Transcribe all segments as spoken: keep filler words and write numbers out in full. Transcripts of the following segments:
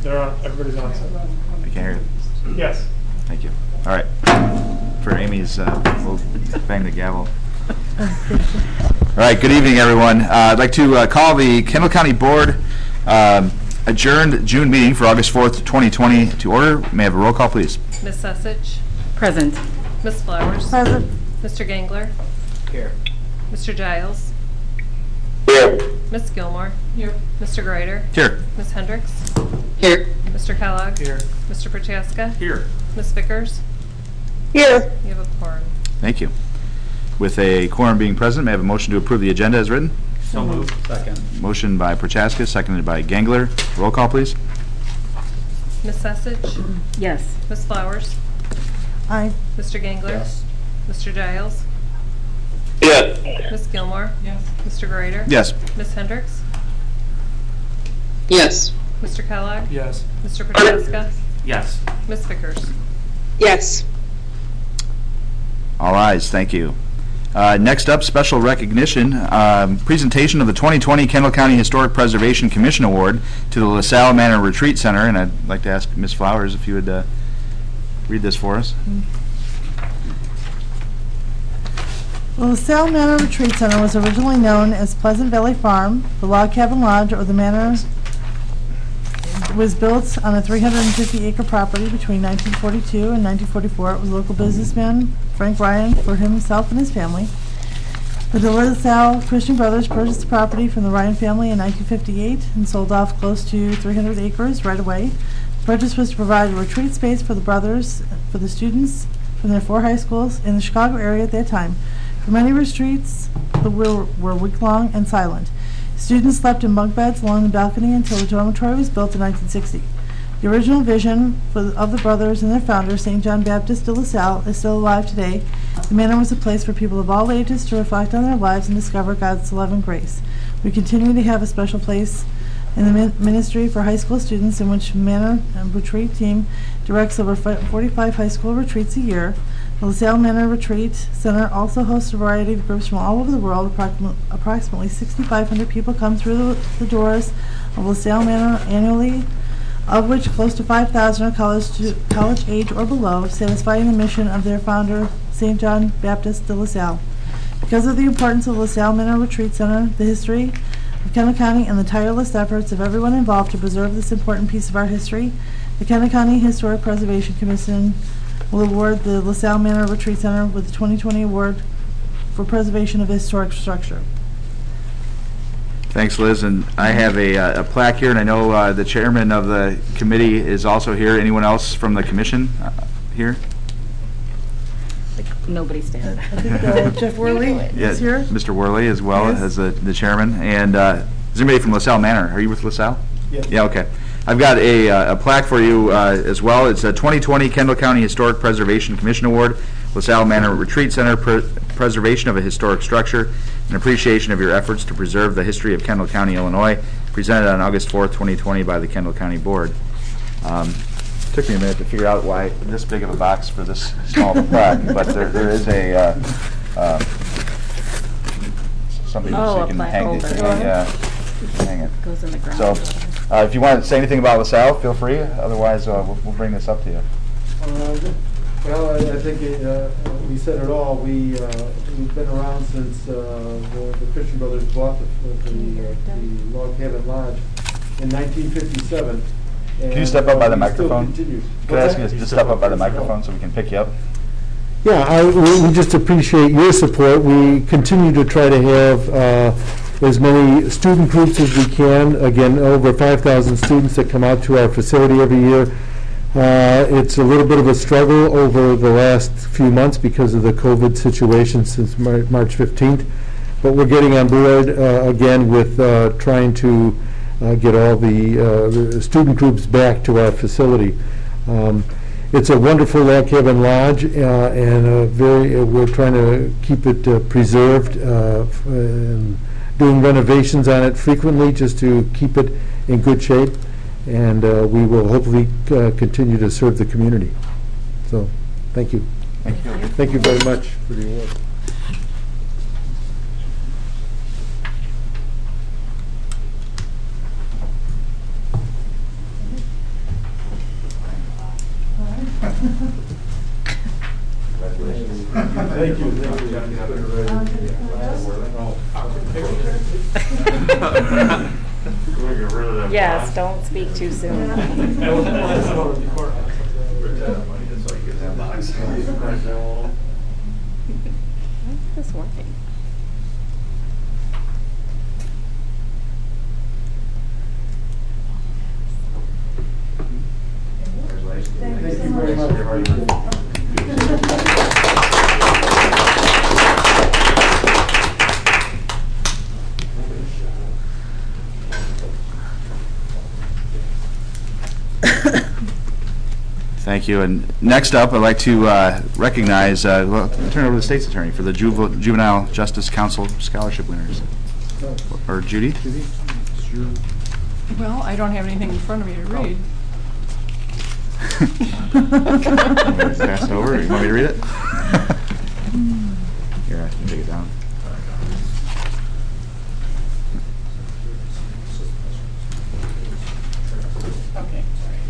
they're on, everybody's on set. I can't hear you. Yes. Thank you. All right. For Amy's, uh, we'll bang the gavel. All right, good evening, everyone. Uh, I'd like to uh, call the Kendall County Board um, adjourned June meeting for August fourth, twenty twenty to order. May I have a roll call, please? Miz Sesich. Present. Miz Flowers. Present. Mister Gangler. Here. Mister Giles. Here. Miz Gilmore. Here. Mister Greider. Here. Miz Hendricks. Here. Mister Kellogg. Here. Mister Prochaska. Here. Miz Vickers. Here. You have a quorum. Thank you. With a quorum being present, may I have a motion to approve the agenda as written? So moved. Second. Motion by Prochaska, seconded by Gangler. Roll call, please. Miz Sesich. Yes. Miz Flowers. Aye. Mister Gangler. Yes. Mister Giles. Yes. Miz Gilmore. Yes. Mister Greider. Yes. Miz Hendricks. Yes. Mister Kellogg. Yes. Mister Prochaska. Yes. Miz Vickers. Yes. All ayes, thank you. Uh, next up, special recognition, um, presentation of the twenty twenty Kendall County Historic Preservation Commission Award to the LaSalle Manor Retreat Center, and I'd like to ask Miz Flowers if you would uh, read this for us. The LaSalle Manor Retreat Center was originally known as Pleasant Valley Farm. The Log Cabin Lodge, or the Manor, was built on a three hundred fifty acre property between nineteen forty-two and nineteen forty-four. It was local businessman Frank Ryan for himself and his family. The De LaSalle Christian Brothers purchased the property from the Ryan family in nineteen fifty-eight and sold off close to three hundred acres right away. The purchase was to provide a retreat space for the brothers, for the students from their four high schools in the Chicago area at that time. For many retreats, the were, were week-long and silent. Students slept in bunk beds along the balcony until the dormitory was built in nineteen sixty. The original vision for the, of the brothers and their founder, Saint John Baptist de LaSalle, is still alive today. The manor was a place for people of all ages to reflect on their lives and discover God's love and grace. We continue to have a special place in the min ministry for high school students, in which Manor and Retreat team directs over forty-five high school retreats a year. The LaSalle Manor Retreat Center also hosts a variety of groups from all over the world. Approximately, approximately sixty-five hundred people come through the, the doors of LaSalle Manor annually, of which close to five thousand are college, to, college age or below, satisfying the mission of their founder, Saint John Baptist de LaSalle. Because of the importance of LaSalle Manor Retreat Center, the history of Kendall County, and the tireless efforts of everyone involved to preserve this important piece of our history, the Kendall County Historic Preservation Commission will award the LaSalle Manor Retreat Center with the twenty twenty award for preservation of historic structure. Thanks, Liz. And I have a, uh, a plaque here, and I know uh, the chairman of the committee is also here. Anyone else from the commission uh, here? Like nobody standing. I think uh, Jeff Worley Yeah, is here. Mister Worley as well Yes. as the, the chairman. And uh, is anybody from LaSalle Manor? Are you with LaSalle? Yes. Yeah, okay. I've got a, uh, a plaque for you uh, as well. It's a twenty twenty Kendall County Historic Preservation Commission Award, LaSalle Manor Retreat Center, Pre Preservation of a Historic Structure, in appreciation of your efforts to preserve the history of Kendall County, Illinois, presented on August fourth, twenty twenty by the Kendall County Board. Um, took me a minute to figure out why this big of a box for this small of a plaque, but there, there is a uh, uh, something Oh, so you a can plaque hang, the, holder. hang, uh, hang it. Goes in the ground. So, uh, if you want to say anything about LaSalle, feel free. Otherwise, uh, we'll, we'll bring this up to you. Uh, well, I, I think it, uh, we said it all. We, uh, we've been around since uh, the, the Christian Brothers bought the, the, uh, the Log Cabin Lodge in nineteen fifty-seven. Can you step up by the uh, microphone? Can Can I ask you to just step up by the microphone so we can pick you up? Yeah, I, we, we just appreciate your support. We continue to try to have uh, as many student groups as we can. Again, over five thousand students that come out to our facility every year. Uh, it's a little bit of a struggle over the last few months because of the COVID situation since Mar March fifteenth, but we're getting on board uh, again with uh, trying to uh, get all the, uh, the student groups back to our facility. Um, It's a wonderful log cabin lodge, uh, and uh, very. Uh, we're trying to keep it uh, preserved, uh, f and doing renovations on it frequently just to keep it in good shape. And uh, we will hopefully uh, continue to serve the community. So, thank you. Thank you. Thank you very much for the award. Thank you. Yes, don't speak too soon. How's this working? Thank you very much. Thank you. And next up, I'd like to uh, recognize, uh, well, turn it over to the state's attorney for the Juve- Juvenile Justice Council scholarship winners. Or Judy? Judy, it's your- Well, I don't have anything in front of me to read. Pass it over. You want me to read it? Here, I can take it down. Okay, sorry.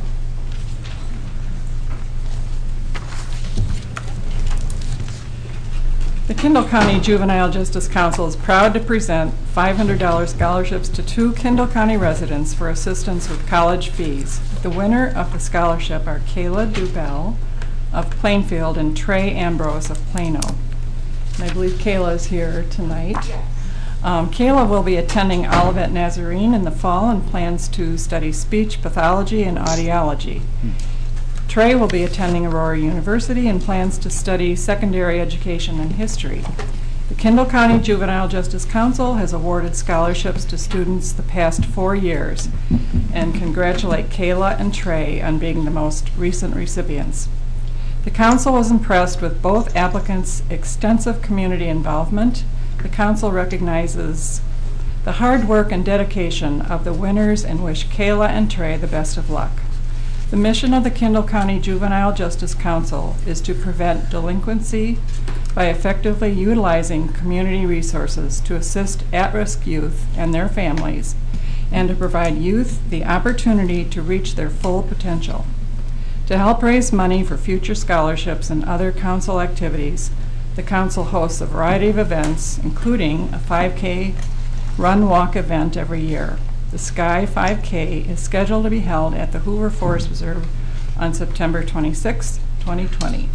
The Kendall County Juvenile Justice Council is proud to present five hundred dollars scholarships to two Kendall County residents for assistance with college fees. The winner of the scholarship are Kayla Dubell of Plainfield and Trey Ambrose of Plano. And I believe Kayla is here tonight. Um, Kayla will be attending Olivet Nazarene in the fall and plans to study speech pathology and audiology. Trey will be attending Aurora University and plans to study secondary education and history. The Kendall County Juvenile Justice Council has awarded scholarships to students the past four years and congratulate Kayla and Trey on being the most recent recipients. The council was impressed with both applicants' extensive community involvement. The council recognizes the hard work and dedication of the winners and wish Kayla and Trey the best of luck. The mission of the Kendall County Juvenile Justice Council is to prevent delinquency by effectively utilizing community resources to assist at-risk youth and their families, and to provide youth the opportunity to reach their full potential. To help raise money for future scholarships and other council activities, the council hosts a variety of events, including a five K run-walk event every year. The Sky five K is scheduled to be held at the Hoover Forest Reserve on September twenty-sixth, twenty twenty.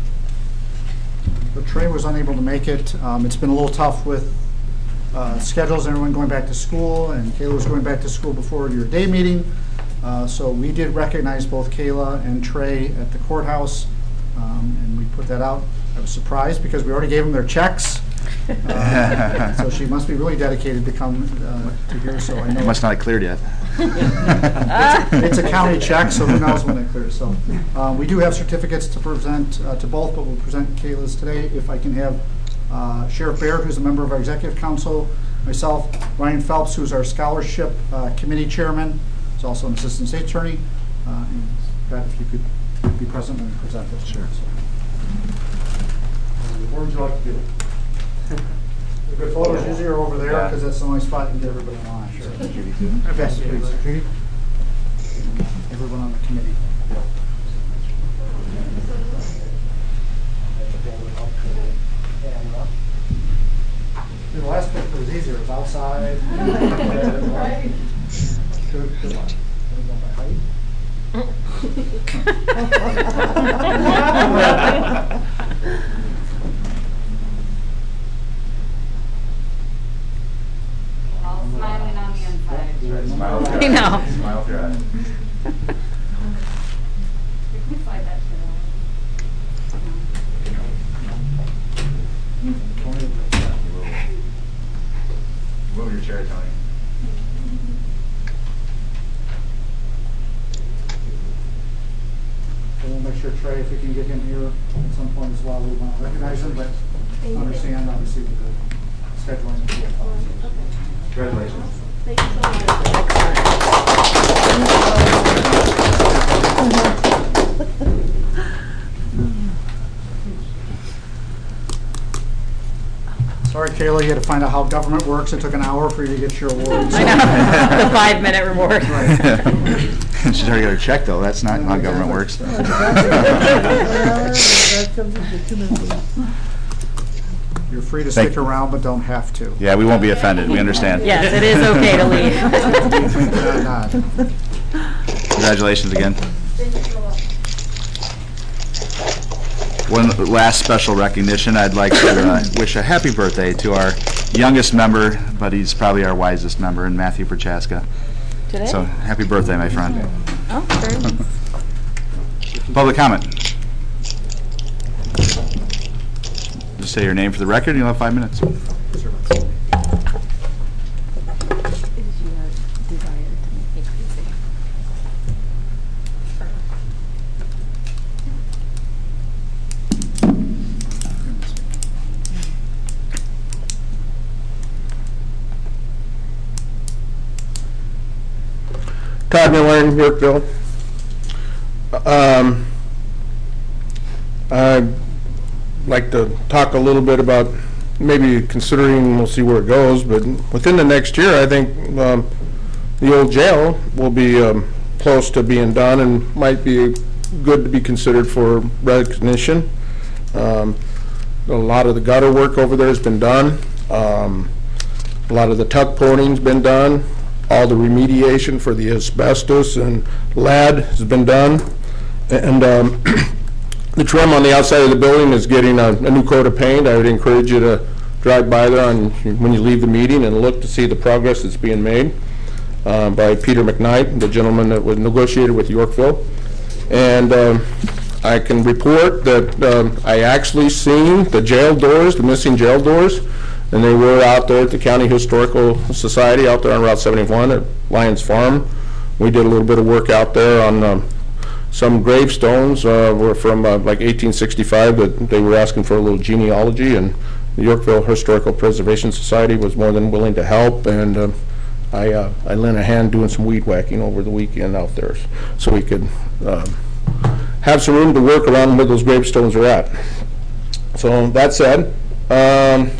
But Trey was unable to make it. Um, It's been a little tough with uh, schedules, everyone going back to school, and Kayla was going back to school before your day meeting. Uh, So we did recognize both Kayla and Trey at the courthouse, um, and we put that out. I was surprised because we already gave them their checks. Uh, So she must be really dedicated to come uh, to here, so I know. It must not have cleared yet. It's a county check, so who knows when it clears. So uh, we do have certificates to present uh, to both, but we'll present Kayla's today. If I can have uh, Sheriff Baird, who's a member of our executive council, myself, Ryan Phelps, who's our scholarship uh, committee chairman, is also an assistant state attorney. Uh, and Pat, if you could be present and present this. Sure. So, uh, where would you like to do it? The good photos usually are over there because that's the only spot you can get everybody online. Sure. Judy, too. Yes, please. Judy? Everyone on the committee. The last picture was easier. It was outside. Good, good luck. Are we going by height? All smiling on the inside. Smile with your I eyes. know. Smile with your eyes. You can slide that shit Move your chair, Tony. So we'll make sure Trey, if we can get him here at some point as well, we want to recognize him, but understand obviously with the scheduling. Congratulations. Sorry, Kayla, you had to find out how government works. It took an hour for you to get your award. I know, the five-minute reward. She's already got her check, though. That's not how government works. You're free to Thank stick you. around, but don't have to. Yeah, we won't be offended. We understand. Yes, it is okay to leave. Nod. Congratulations again. One last special recognition, I'd like to uh, wish a happy birthday to our youngest member, but he's probably our wisest member, in Matthew Prochaska. Today? So, happy birthday, my friend. Oh, very nice. Public comment. Just say your name for the record, and you'll have five minutes. It is your desire to make me crazy. Todd Miller, Yorkville. Um, I'd like to talk a little bit about maybe considering, we'll see where it goes, but within the next year, I think um, the old jail will be um, close to being done and might be good to be considered for recognition. Um, a lot of the gutter work over there has been done. Um, a lot of the tuck pointing's been done. All the remediation for the asbestos and lead has been done. And um, the trim on the outside of the building is getting a, a new coat of paint. I would encourage you to drive by there on, when you leave the meeting and look to see the progress that's being made uh, by Peter McKnight, the gentleman that was negotiated with Yorkville. And um, I can report that um, I actually seen the jail doors, the missing jail doors, and they were out there at the County Historical Society out there on Route seventy-one at Lyons Farm. We did a little bit of work out there on um, some gravestones uh, were from uh, like eighteen sixty-five, but they were asking for a little genealogy, and the Yorkville Historical Preservation Society was more than willing to help, and uh, I, uh, I lent a hand doing some weed whacking over the weekend out there so we could uh, have some room to work around where those gravestones are at. So that said, um,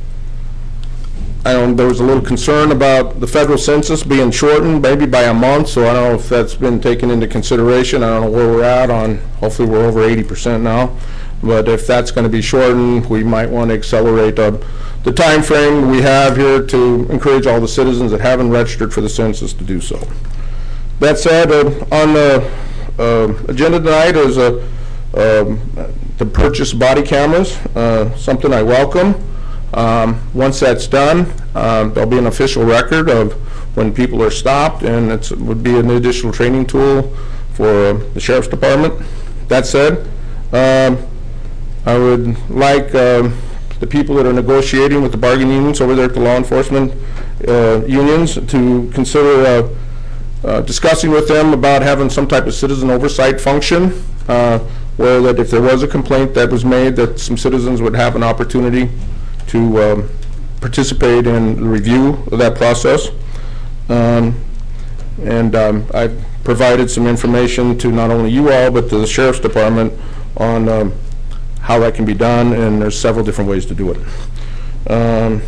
I don't, there was a little concern about the federal census being shortened maybe by a month, so I don't know if that's been taken into consideration. I don't know where we're at on, hopefully we're over eighty percent now, but if that's going to be shortened, we might want to accelerate uh, the time frame we have here to encourage all the citizens that haven't registered for the census to do so. That said, uh, on the uh, agenda tonight is uh, um, to purchase body cameras, uh, something I welcome. Um, once that's done, um, there'll be an official record of when people are stopped, and it would be an additional training tool for uh, the Sheriff's Department. That said, um, I would like um, the people that are negotiating with the bargaining unions over there at the law enforcement uh, unions to consider uh, uh, discussing with them about having some type of citizen oversight function, uh, where that if there was a complaint that was made, that some citizens would have an opportunity to um, participate in the review of that process. Um, and um, I've provided some information to not only you all, but to the Sheriff's Department on um, how that can be done, and there's several different ways to do it. Um,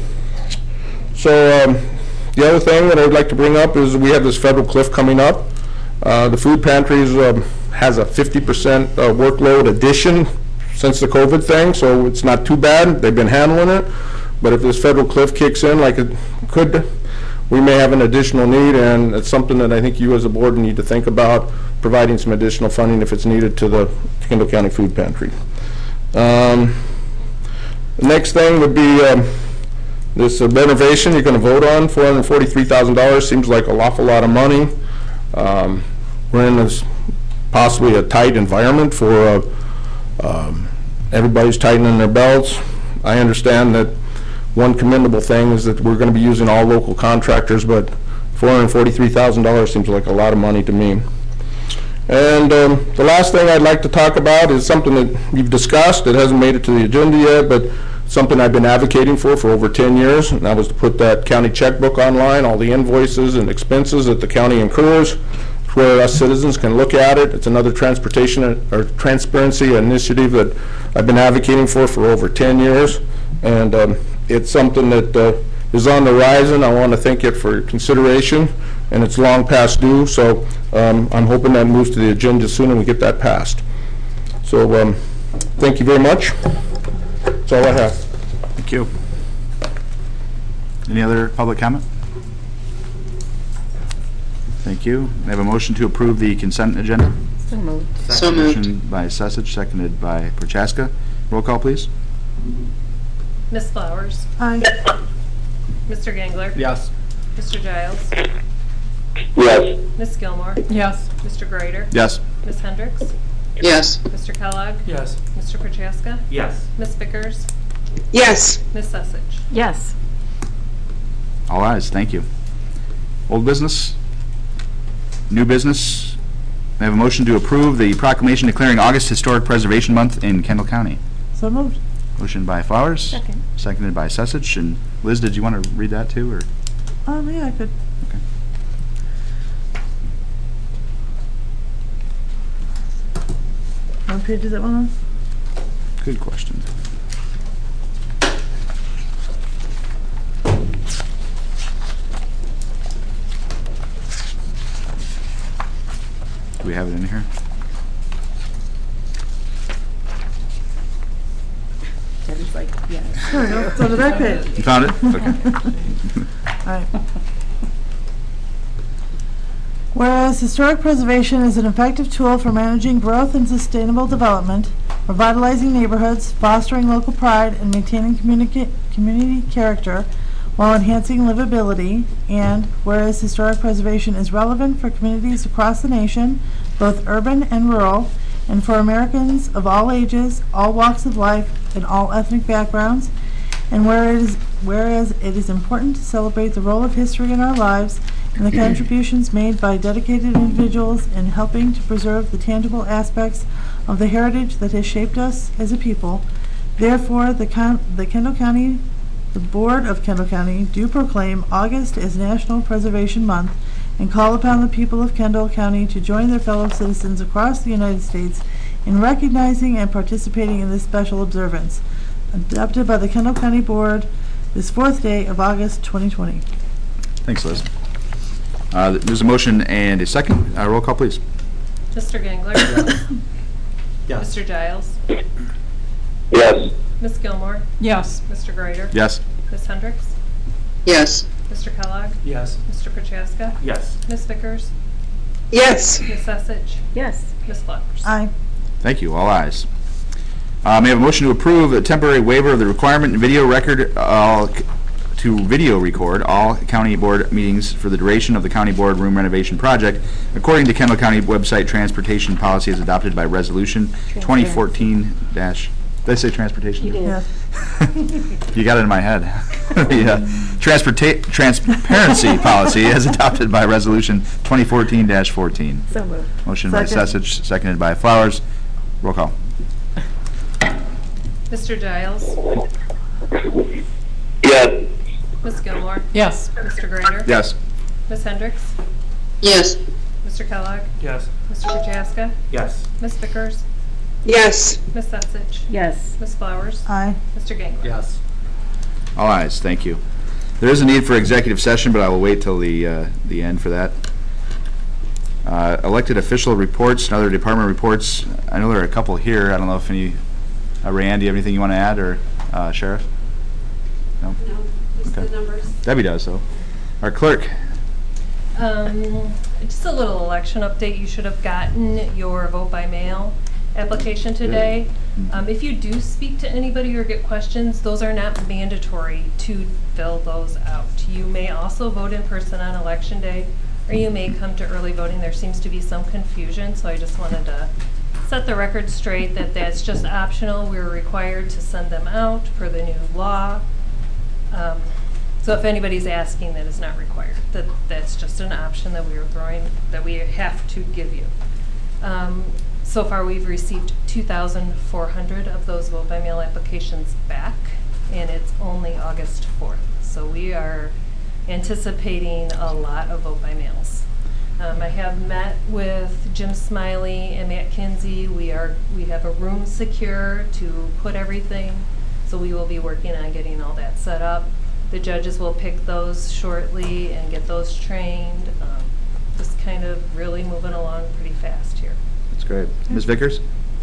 so um, the other thing that I'd like to bring up is we have this federal cliff coming up. Uh, the food pantries um, has a fifty percent uh, workload addition since the COVID thing, so it's not too bad. They've been handling it. But if this federal cliff kicks in like it could, we may have an additional need, and it's something that I think you as a board need to think about, providing some additional funding if it's needed to the Kendall County Food Pantry. Um, the next thing would be um, this uh, renovation you're going to vote on, four hundred forty-three thousand dollars. Seems like an awful lot of money. Um, we're in this possibly a tight environment for uh, um, everybody's tightening their belts. I understand that one commendable thing is that we're going to be using all local contractors, but four hundred forty-three thousand dollars seems like a lot of money to me. And um, the last thing I'd like to talk about is something that you've discussed. It hasn't made it to the agenda yet, but something I've been advocating for for over ten years, and that was to put that county checkbook online, all the invoices and expenses that the county incurs, where us citizens can look at it. It's another transportation or transparency initiative that I've been advocating for for over ten years, and um, it's something that uh, is on the horizon. I want to thank it for consideration, and it's long past due, so um, I'm hoping that moves to the agenda soon and we get that passed. So um, thank you very much. That's all I have. Thank you. Any other public comment? Thank you. May I have a motion to approve the consent agenda? So moved. So moved. Motion by Sesich, seconded by Prochaska. Roll call, please. Miss Flowers? Aye. Mister Gangler? Yes. Mister Giles? Yes. Miss Gilmore? Yes. Mister Greider? Yes. Miss Hendricks? Yes. Mister Kellogg? Yes. Mister Prochaska? Yes. Miss Vickers? Yes. Miss Sesich? Yes. All ayes, thank you. Old business? New business? May I have a motion to approve the proclamation declaring August Historic Preservation Month in Kendall County? So moved. Motion by Flowers. Second. Seconded by Sesich. And Liz, did you want to read that too, or? Um, yeah, I could. Okay. What page is that one on? Good question. Do we have it in here? Debbie's like, yes. There we go. It's on the back page. You found it? Okay. All right. Whereas historic preservation is an effective tool for managing growth and sustainable development, revitalizing neighborhoods, fostering local pride, and maintaining communica- community character while enhancing livability, and whereas historic preservation is relevant for communities across the nation, both urban and rural, and for Americans of all ages, all walks of life, and all ethnic backgrounds, and whereas, whereas it is important to celebrate the role of history in our lives and the contributions made by dedicated individuals in helping to preserve the tangible aspects of the heritage that has shaped us as a people, therefore the, Con- the Kendall County, the Board of Kendall County do proclaim August as National Preservation Month and call upon the people of Kendall County to join their fellow citizens across the United States in recognizing and participating in this special observance, adopted by the Kendall County Board this fourth day of August twenty twenty. Thanks, Liz. Uh, There's a motion and a second. Uh, Roll call, please. Mister Gangler? Yes. Mister Giles? Yes. Miss Gilmore? Yes. Mister Greider? Yes. Miss Hendricks? Yes. Mister Kellogg? Yes. Mister Prochaska? Yes. Miss Vickers? Yes. Miss Sesich? Yes. Miss Flowers? Aye. Thank you. All ayes. Uh, May I have a motion to approve a temporary waiver of the requirement in video record uh, c- to video record all county board meetings for the duration of the county board room renovation project, according to Kendall County website transportation policy as adopted by resolution twenty fourteen dash. Did I say transportation? You did. Yes. You got it in my head. The uh, transporta- transparency policy as adopted by resolution twenty fourteen dash fourteen. So moved. Motion by Second. Sesich, seconded by Flowers. Roll call. Mister Giles? Yes. Miss Gilmore? Yes. Mister Greider? Yes. Miss Hendricks? Yes. Mister Kellogg? Yes. Mister Prochaska? Yes. Miss Vickers? Yes. Miss Sesich? Yes. Miss Flowers? Aye. Mister Gangler? Yes. All ayes, thank you. There is a need for executive session, but I will wait till the, uh, the end for that. Uh, Elected official reports and other department reports. I know there are a couple here. I don't know if any, uh, Rayanne, do you have anything you want to add, or uh, Sheriff? No? No, just Okay. the numbers. Debbie does, though. Our clerk. Um, just a little election update. You should have gotten your vote by mail application today. Um, if you do speak to anybody or get questions, those are not mandatory to fill those out. You may also vote in person on election day, or you may come to early voting. There seems to be some confusion, so I just wanted to set the record straight that that's just optional. We're required to send them out for the new law. Um, so if anybody's asking, that is not required. That that's just an option that we are throwing, that we have to give you. Um, so far, we've received two thousand four hundred of those vote by mail applications back, and it's only August fourth. So we are anticipating a lot of vote by mails. Um, I have met with Jim Smiley and Matt Kinsey. We are we have a room secure to put everything. So we will be working on getting all that set up. The judges will pick those shortly and get those trained. Um, Just kind of really moving along pretty fast here. That's great. Miz Vickers?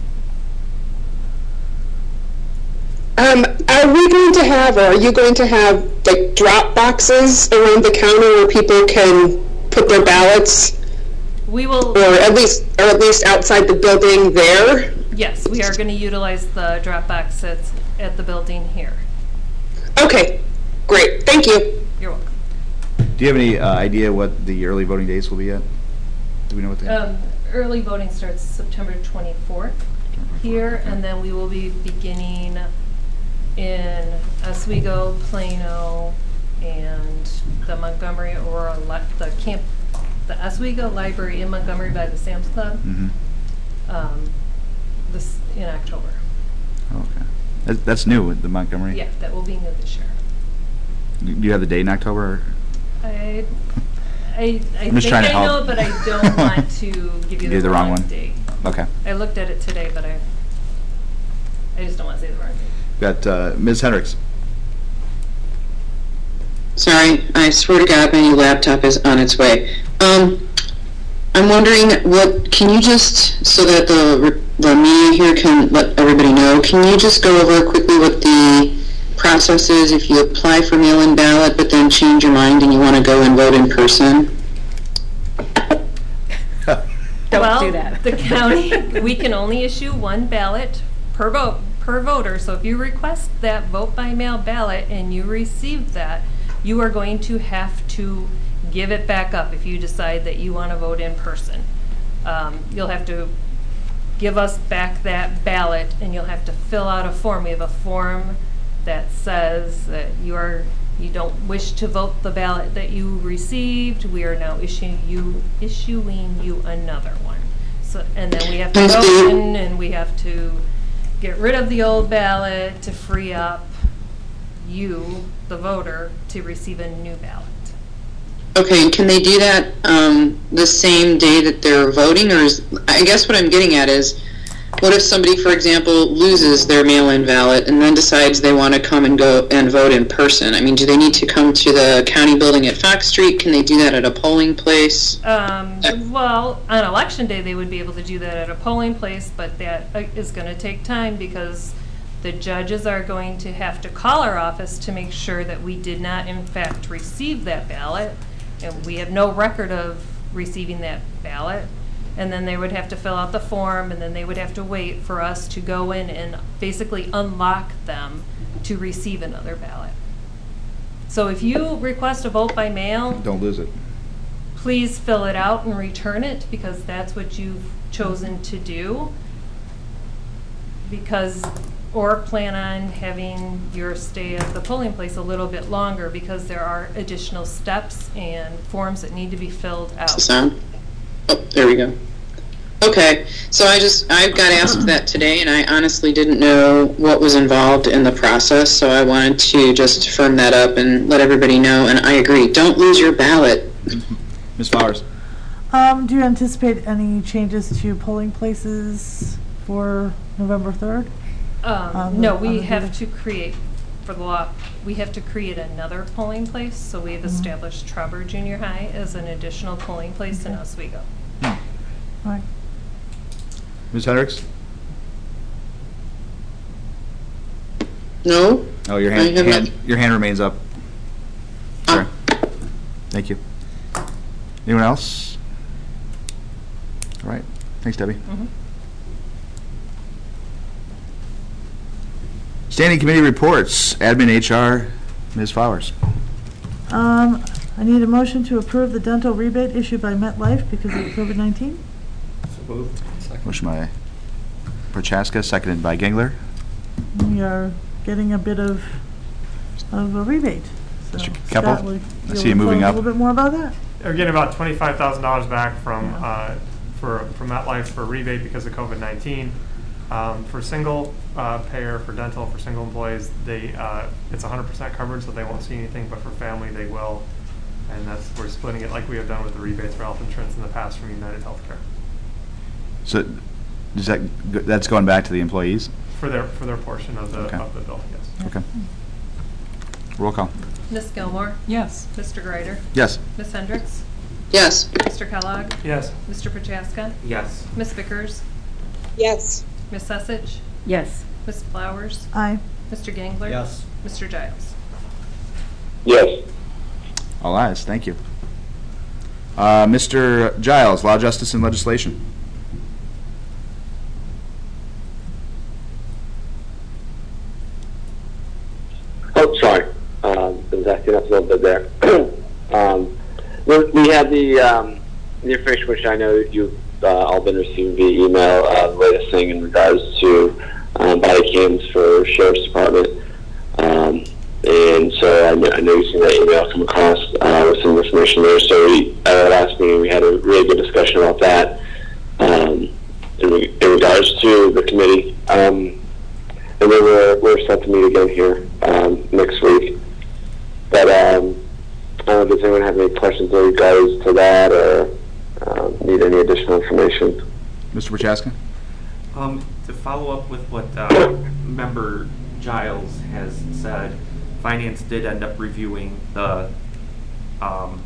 Um, are we going to have, or are you going to have, like, drop boxes around the counter where people can put their ballots? We will, Or at least, or at least outside the building there? yes, we are going to utilize the drop boxes at the building here. Okay, great, thank you. You're welcome. Do you have any uh, idea what the early voting dates will be yet? Do we know what they are? Um, early voting starts September twenty-fourth here, and then we will be beginning in Oswego, Plano, and the Montgomery Aurora, li- the camp, the Oswego Library in Montgomery by the Sam's Club, Mm-hmm. um, this, in October. Okay. That- That's new, the Montgomery? Yeah, that will be new this year. Do you have the date in October? Or? I, I, I I'm just think trying to I know, help. but I don't want to give you Give the, the wrong wrong one? date. Okay. I looked at it today, but I, I just don't want to say the wrong date. Got uh, Miz Hendricks. Sorry, I swear to God, my new laptop is on its way. Um, I'm wondering what, can you just, so that the, the media here can let everybody know, can you just go over quickly what the process is if you apply for mail-in ballot but then change your mind and you want to go and vote in person? Don't well, do that. The county, we can only issue one ballot per vote, per voter. So if you request that vote by mail ballot and you receive that, you are going to have to give it back up if you decide that you want to vote in person. Um, you'll have to give us back that ballot and you'll have to fill out a form. We have a form that says that you are you don't wish to vote the ballot that you received. We are now issuing you issuing you another one. So and then we have to go in and we have to get rid of the old ballot to free up you, the voter, to receive a new ballot. Okay, and can they do that um, the same day that they're voting, or is, I guess what I'm getting at is, what if somebody, for example, loses their mail-in ballot and then decides they want to come and go and vote in person? I mean, do they need to come to the county building at Fox Street? Can they do that at a polling place? Um, well, on election day, they would be able to do that at a polling place, but that uh, is going to take time because the judges are going to have to call our office to make sure that we did not, in fact, receive that ballot, and we have no record of receiving that ballot. And then they would have to fill out the form, and then they would have to wait for us to go in and basically unlock them to receive another ballot. So if you request a vote by mail, Don't lose it. please fill it out and return it because that's what you've chosen to do. Because, or plan on having your stay at the polling place a little bit longer because there are additional steps and forms that need to be filled out. Does the sound? Oh, there we go. Okay, so I just, I got asked that today, and I honestly didn't know what was involved in the process, so I wanted to just firm that up and let everybody know, and I agree, don't lose your ballot. Miz Flowers. Um, do you anticipate any changes to polling places for November third? Um, Um, no, on we the have meeting. to create, for the law, we have to create another polling place, so we've Mm-hmm. established Trevor Junior High as an additional polling place in Okay. Oswego. All right. Miz Hendricks? No? Oh, your I hand, have hand not- your hand remains up. Ah. Sure. Thank you. Anyone else? All right. Thanks, Debbie. Mhm. Standing committee reports. Admin, H R, Miz Flowers. Um, I need a motion to approve the dental rebate issued by MetLife because of COVID nineteen. Motion by Prochaska, seconded by Gengler. We are getting a bit of, of a rebate. So Mister Scott, Keppel, will I you see you moving tell us up. A little bit more about that? We're getting about twenty-five thousand dollars back from, Yeah. uh, for, from MetLife for rebate because of COVID nineteen. Um, for single, uh, payer, for dental, for single employees, they, uh, it's one hundred percent covered, so they won't see anything, but for family, they will. And that's, we're splitting it like we have done with the rebates for health insurance in the past from United Healthcare. So, does that, that's going back to the employees? For their, for their portion of the, Okay. of the bill, yes. Okay. Roll call. Miss Gilmore? Yes. Mister Greider? Yes. Miss Hendricks? Yes. Mister Kellogg? Yes. Mister Prochaska? Yes. Miss Vickers? Yes. Miss Sussich? Yes. Miss Flowers? Aye. Mister Gangler? Yes. Mister Giles? Yes. All ayes, thank you. Uh, Mister Giles, Law, Justice, and Legislation. Oh, sorry. Um, I was acting up a little bit there. um, we, we had the um, the information which I know you've uh, all been receiving via email, uh, the latest thing in regards to um, body cams for Sheriff's Department. Um, and so I know, I know you've seen that email come across uh, with some information there. So we, at our last meeting, we had a really good discussion about that um, in, re- in regards to the committee. Um, and then we're, we're set to meet again here um, next week. But um, I don't know, does anyone have any questions in regards to that or um, need any additional information? Mister Prochaska? Um, to follow up with what uh, Member Giles has said, Finance did end up reviewing the um,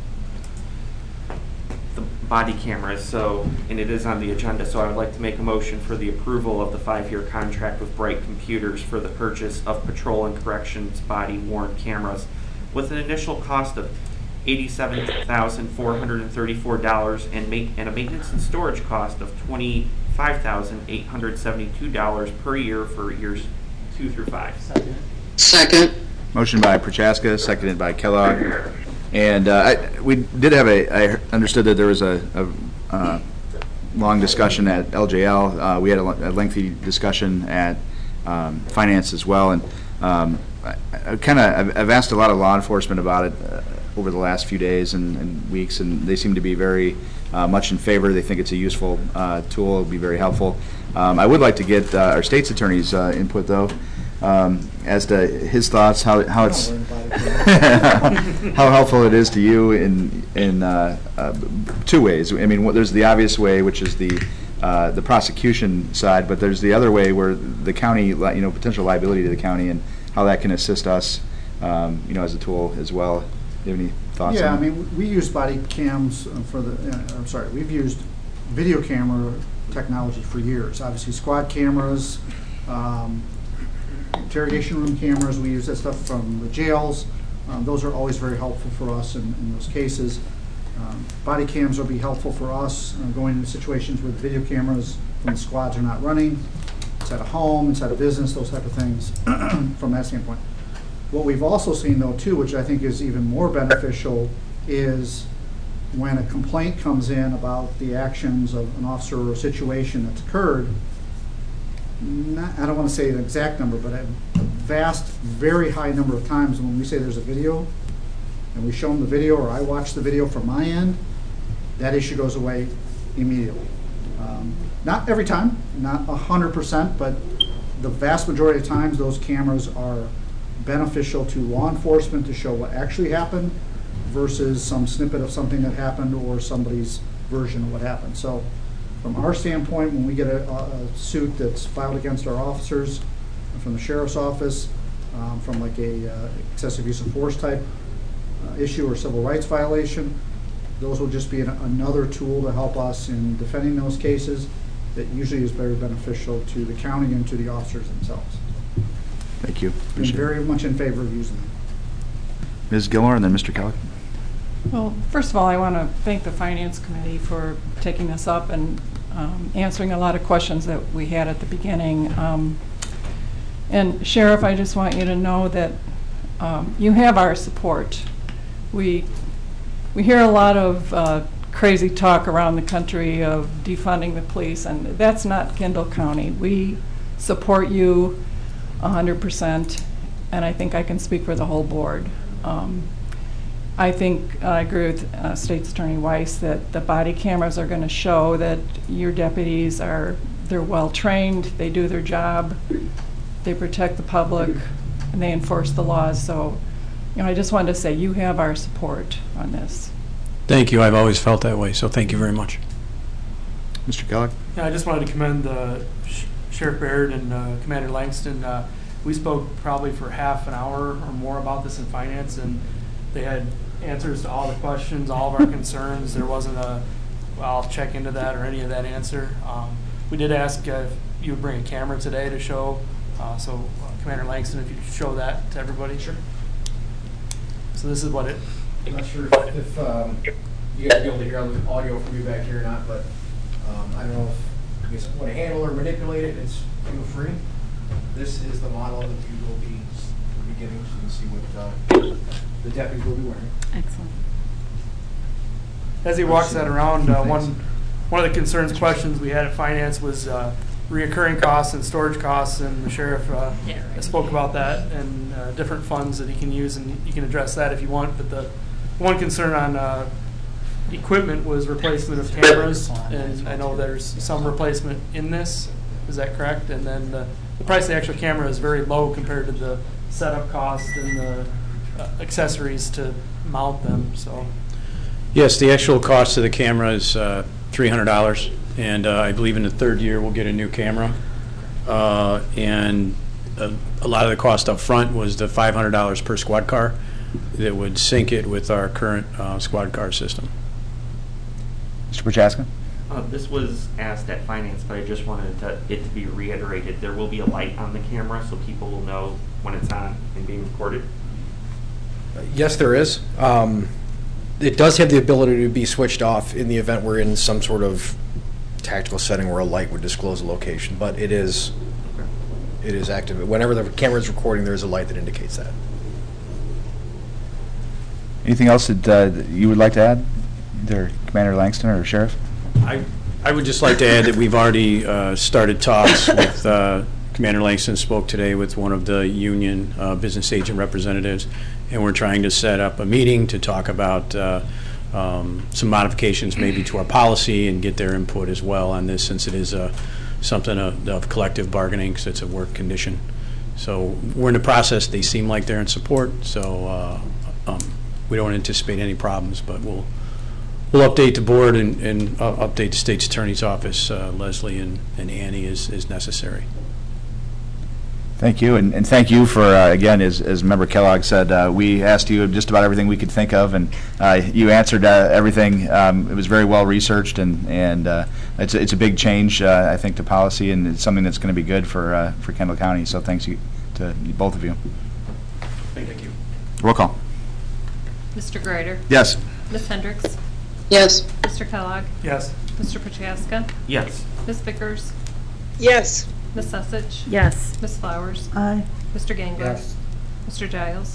the body cameras, so and it is on the agenda. So I would like to make a motion for the approval of the five-year contract with Bright Computers for the purchase of patrol and corrections body worn cameras, with an initial cost of eighty-seven thousand four hundred thirty-four dollars and make and a maintenance and storage cost of twenty-five thousand eight hundred seventy-two dollars per year for years two through five. Second. Motion by Prochaska, seconded by Kellogg. And uh, I, we did have a, I understood that there was a, a uh, long discussion at L J L. Uh, we had a, a lengthy discussion at um, Finance as well. And um, I, I kind of, I've, I've asked a lot of law enforcement about it uh, over the last few days and, and weeks, and they seem to be very uh, much in favor. They think it's a useful uh, tool. It'll be very helpful. Um, I would like to get uh, our state's attorney's uh, input, though. Um, as to his thoughts, how how it's how helpful it is to you in in uh, uh, two ways. I mean, there's the obvious way, which is the uh, the prosecution side, but there's the other way where the county, you know, potential liability to the county, and how that can assist us, um, you know, as a tool as well. Do you have any thoughts? Yeah, on I mean, we use body cams for the, uh, I'm sorry, we've used video camera technology for years. Obviously, squad cameras, um, interrogation room cameras, we use that stuff from the jails. Um, those are always very helpful for us in, in those cases. Um, body cams will be helpful for us uh, going into situations where the video cameras when the squads are not running, inside a home, inside a business, those type of things from that standpoint. What we've also seen though too, which I think is even more beneficial, is when a complaint comes in about the actions of an officer or a situation that's occurred. Not, I don't want to say an exact number, but a vast, very high number of times when we say there's a video and we show them the video or I watch the video from my end, that issue goes away immediately. Um, not every time, not one hundred percent, but the vast majority of times those cameras are beneficial to law enforcement to show what actually happened versus some snippet of something that happened or somebody's version of what happened. So from our standpoint, when we get a, a suit that's filed against our officers from the sheriff's office, um, from like a uh, excessive use of force type uh, issue or civil rights violation, those will just be an, another tool to help us in defending those cases that usually is very beneficial to the county and to the officers themselves. Thank you. I'm Appreciate it. very much in favor of using them. Miz Gilmore and then Mister Kellogg. Well, first of all, I want to thank the Finance Committee for taking this up and um, answering a lot of questions that we had at the beginning. Um, and Sheriff, I just want you to know that um, you have our support. We we hear a lot of uh, crazy talk around the country of defunding the police, and that's not Kendall County. We support you one hundred percent, and I think I can speak for the whole board. Um, I think I agree with uh, State's Attorney Weiss that the body cameras are going to show that your deputies are, they're well trained, they do their job, they protect the public, and they enforce the laws. So, you know, I just wanted to say you have our support on this. Thank you. I've always felt that way, so thank you very much. Mister Kellogg. Yeah, I just wanted to commend the sh Sheriff Baird and uh, Commander Langston. Uh, we spoke probably for half an hour or more about this in finance, and they had answers to all the questions, all of our concerns. There wasn't a, well, I'll check into that or any of that answer. Um, we did ask uh, if you would bring a camera today to show, uh, so uh, Commander Langston, if you could show that to everybody. Sure. So this is what it. I'm not sure if, if um, you guys will be able to hear the audio from you back here or not, but um, I don't know if you guys want to handle or manipulate it. It's feel free. This is the model that you will be, will be getting, so you can see what uh, the deputies will be wearing. Excellent. As he walks that around, uh, one one of the concerns, questions we had at finance was uh, reoccurring costs and storage costs, and the sheriff uh, Yeah, right. spoke about that and uh, different funds that he can use, and you can address that if you want. But the one concern on uh, equipment was replacement of cameras, and I know there's some replacement in this. Is that correct? And then the, the price of the actual camera is very low compared to the setup cost and the uh, accessories to mount them. So. Yes, the actual cost of the camera is uh, three hundred dollars, and uh, I believe in the third year we'll get a new camera. Uh, and a, a lot of the cost up front was the five hundred dollars per squad car that would sync it with our current uh, squad car system. Mister Prochaska? Uh, this was asked at finance, but I just wanted to, it to be reiterated. There will be a light on the camera, so people will know when it's on and being recorded. Yes, there is. Um, it does have the ability to be switched off in the event we're in some sort of tactical setting where a light would disclose a location, but it is it is active. Whenever the camera is recording, there is a light that indicates that. Anything else that uh, that you would like to add, either Commander Langston or Sheriff? I, I would just like to add that we've already uh, started talks with, uh, Commander Langston spoke today with one of the union uh, business agent representatives, and we're trying to set up a meeting to talk about uh, um, some modifications maybe to our policy and get their input as well on this, since it is uh, something of, of collective bargaining, because it's a work condition. So we're in the process. They seem like they're in support, so uh, um, we don't anticipate any problems, but we'll We'll update the board and, and uh, update the state's attorney's office, uh, Leslie and, and Annie, as, as necessary. Thank you, and, and thank you for, uh, again, as, as Member Kellogg said, uh, we asked you just about everything we could think of, and uh, you answered uh, everything. Um, it was very well researched, and, and uh, it's, a, it's a big change, uh, I think, to policy, and it's something that's going to be good for, uh, for Kendall County, so thanks you, to both of you. Thank you. Roll call. Mister Greider? Yes. Miz Hendricks? Yes. Mister Kellogg? Yes. Mister Prochaska? Yes. Miz Vickers? Yes. Miz Sussich? Yes. Miz Flowers? Aye. Mister Gangler? Yes. Mister Giles?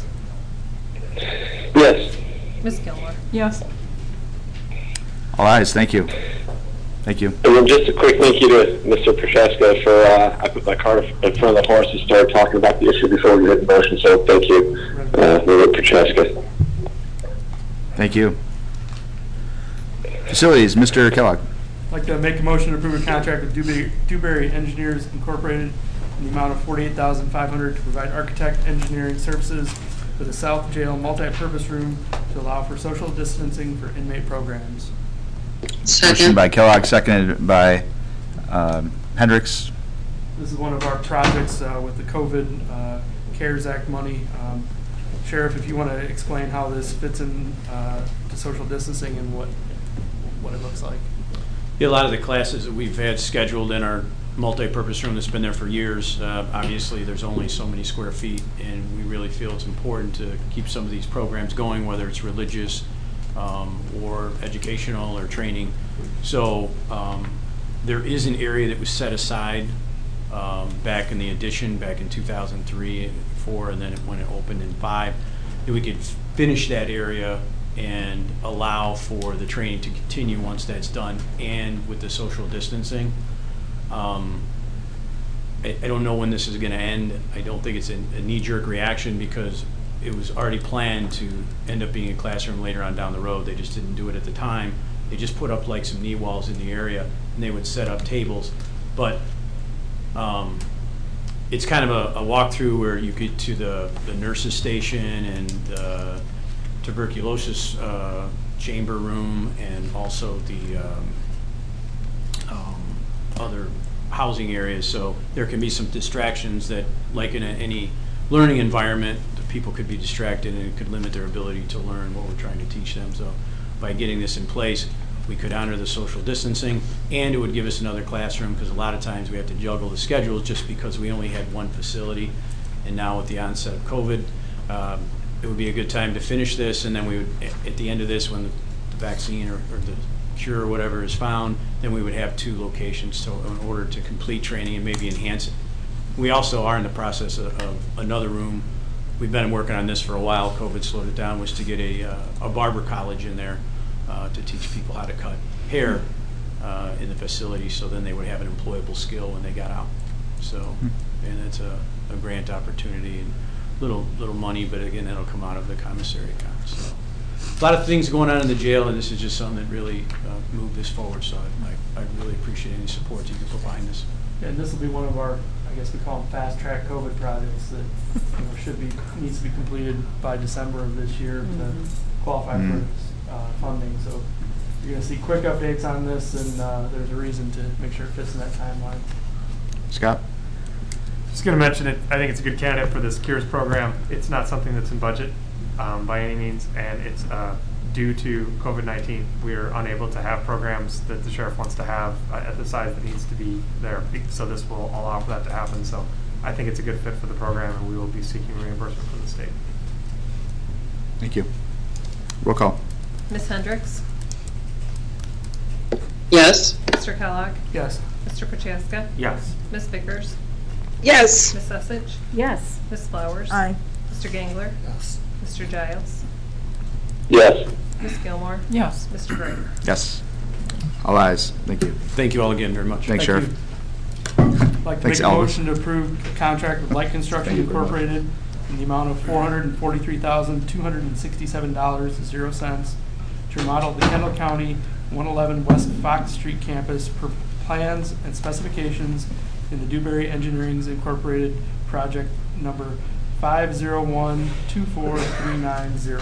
Yes. Miz Gilmore? Yes. All ayes, thank you. Thank you. And then just a quick thank you to Mister Prochaska for, uh, I put my cart in front of the horse and started talking about the issue before we hit the motion, so thank you, uh, Member Prochaska. Thank you. Facilities, Mister Kellogg. I'd like to make a motion to approve a contract with Dewberry, Dewberry Engineers Incorporated in the amount of forty-eight thousand five hundred dollars to provide architect engineering services for the South Jail multi-purpose room to allow for social distancing for inmate programs. Motion by Kellogg, seconded by um, Hendricks. This is one of our projects uh, with the COVID uh, CARES Act money. Um, Sheriff, if you want to explain how this fits in uh, to social distancing and what what it looks like. Yeah, a lot of the classes that we've had scheduled in our multi-purpose room that's been there for years, uh, obviously there's only so many square feet, and we really feel it's important to keep some of these programs going, whether it's religious um, or educational or training. So um, there is an area that was set aside um, back in the addition, back in two thousand three, four, and then it, when it opened in five, that we could finish that area and allow for the training to continue once that's done, and with the social distancing. Um, I, I don't know when this is going to end. I don't think it's a, a knee-jerk reaction, because it was already planned to end up being a classroom later on down the road. They just didn't do it at the time. They just put up like some knee walls in the area, and they would set up tables. But um, it's kind of a, a walkthrough where you get to the, the nurses station and the tuberculosis uh, chamber room, and also the um, um, other housing areas, so there can be some distractions that, like in a, any learning environment, the people could be distracted and it could limit their ability to learn what we're trying to teach them. So by getting this in place, we could honor the social distancing, and it would give us another classroom, because a lot of times we have to juggle the schedules just because we only had one facility. And now with the onset of COVID, um, it would be a good time to finish this, and then we would, at the end of this, when the, the vaccine or, or the cure or whatever is found, then we would have two locations so in order to complete training and maybe enhance it. We also are in the process of, of another room. We've been working on this for a while. COVID slowed it down, was to get a, uh, a barber college in there uh, to teach people how to cut hair uh, in the facility, so then they would have an employable skill when they got out. So, and it's a, a grant opportunity and little little money, but again, that'll come out of the commissary account. So, a lot of things going on in the jail, and this is just something that really uh, moved this forward. So, I, I, I really appreciate any support you can put behind this. Yeah, and this will be one of our, I guess we call them fast track COVID projects that you know, should be needs to be completed by December of this year mm-hmm. to qualify mm-hmm. for uh, funding. So you're going to see quick updates on this, and uh, there's a reason to make sure it fits in that timeline. Scott? Just going to mention it. I think it's a good candidate for this CURES program. It's not something that's in budget um, by any means, and it's uh, due to COVID nineteen. We are unable to have programs that the sheriff wants to have uh, at the size that needs to be there. So this will allow for that to happen. So I think it's a good fit for the program, and we will be seeking reimbursement from the state. Thank you. Roll call. Miz Hendricks? Yes. Mister Kellogg? Yes. Mister Prochaska? Yes. Miz Vickers? Yes. Miz Sussich? Yes. Miz Flowers? Aye. Mister Gangler? Yes. Mister Giles? Yes. Miz Gilmore? Yes. Mister Gray? Yes. All ayes. Thank you. Thank you all again very much. Thanks, Thank Sheriff. I'd like to Thanks, make a Elvis. motion to approve a contract with Light Construction Incorporated in the amount of four hundred forty-three thousand two hundred sixty-seven dollars and zero cents to remodel the Kendall County one eleven West Fox Street campus per plans and specifications in the Dewberry Engineering's Incorporated project number five zero one two four three nine zero.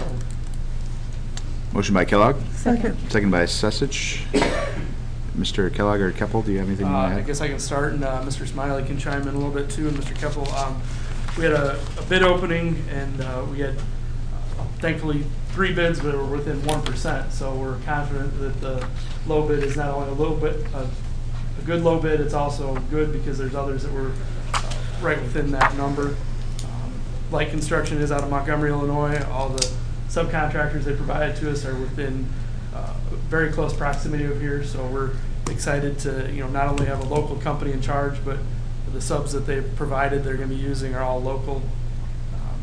Motion by Kellogg. Second. Second by Sussich. Mister Kellogg or Keppel, do you have anything you Uh, want to I add? guess I can start, and uh, Mister Smiley can chime in a little bit too, and Mister Keppel. Um, we had a, a bid opening, and uh, we had uh, thankfully three bids that were within one percent. So we're confident that the low bid is not only a little bit uh, a good low bid, it's also good because there's others that were uh, right within that number. Um, Light Construction is out of Montgomery, Illinois. All the subcontractors they provided to us are within uh, very close proximity of here, so we're excited to you know not only have a local company in charge, but the subs that they've provided they're going to be using are all local. Um,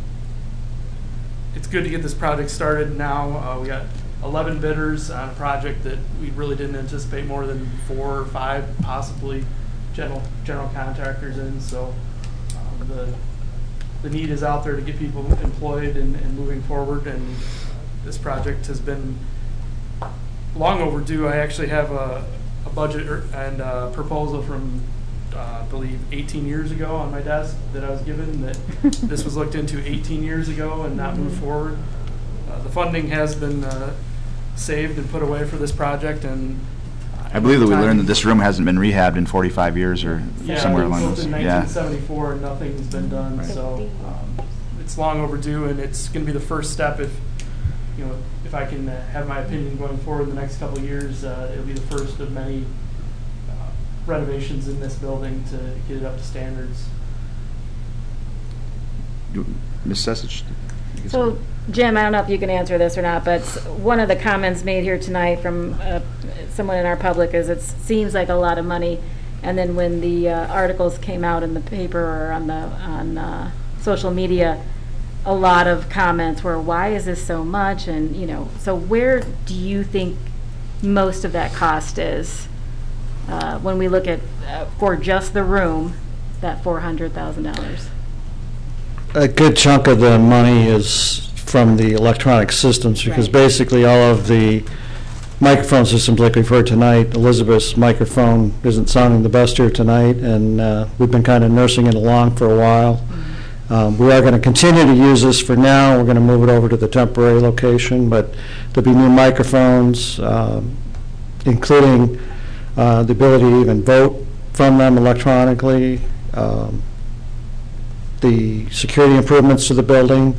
it's good to get this project started now. Uh, we got eleven bidders on a project that we really didn't anticipate more than four or five possibly general general contractors in, so um, the the need is out there to get people employed and, and moving forward, and this project has been long overdue. I actually have a, a budget er, and a proposal from, uh, I believe, eighteen years ago on my desk that I was given that this was looked into eighteen years ago and not moved forward. Uh, the funding has been uh, saved and put away for this project, and I believe that we learned that this room hasn't been rehabbed in forty-five years or yeah, somewhere it was along built those. in Yeah. nineteen seventy-four and nothing's been done, Right. so um, it's long overdue, and it's going to be the first step. If you know, if I can uh, have my opinion going forward in the next couple of years, uh, it'll be the first of many uh, renovations in this building to get it up to standards. Miz Sussich? So, Jim, I don't know if you can answer this or not, but one of the comments made here tonight from uh, someone in our public is it seems like a lot of money, and then when the uh, articles came out in the paper or on the on uh, social media, a lot of comments were, "Why is this so much?" And you know, so where do you think most of that cost is uh, when we look at uh, for just the room, that four hundred thousand dollars? A good chunk of the money is from the electronic systems, because Right. basically all of the microphone systems like we've heard tonight, Elizabeth's microphone isn't sounding the best here tonight, and uh, we've been kind of nursing it along for a while. Mm-hmm. Um, we are going to continue to use this for now. We're going to move it over to the temporary location, but there'll be new microphones, um, including uh, the ability to even vote from them electronically. Um, The security improvements to the building,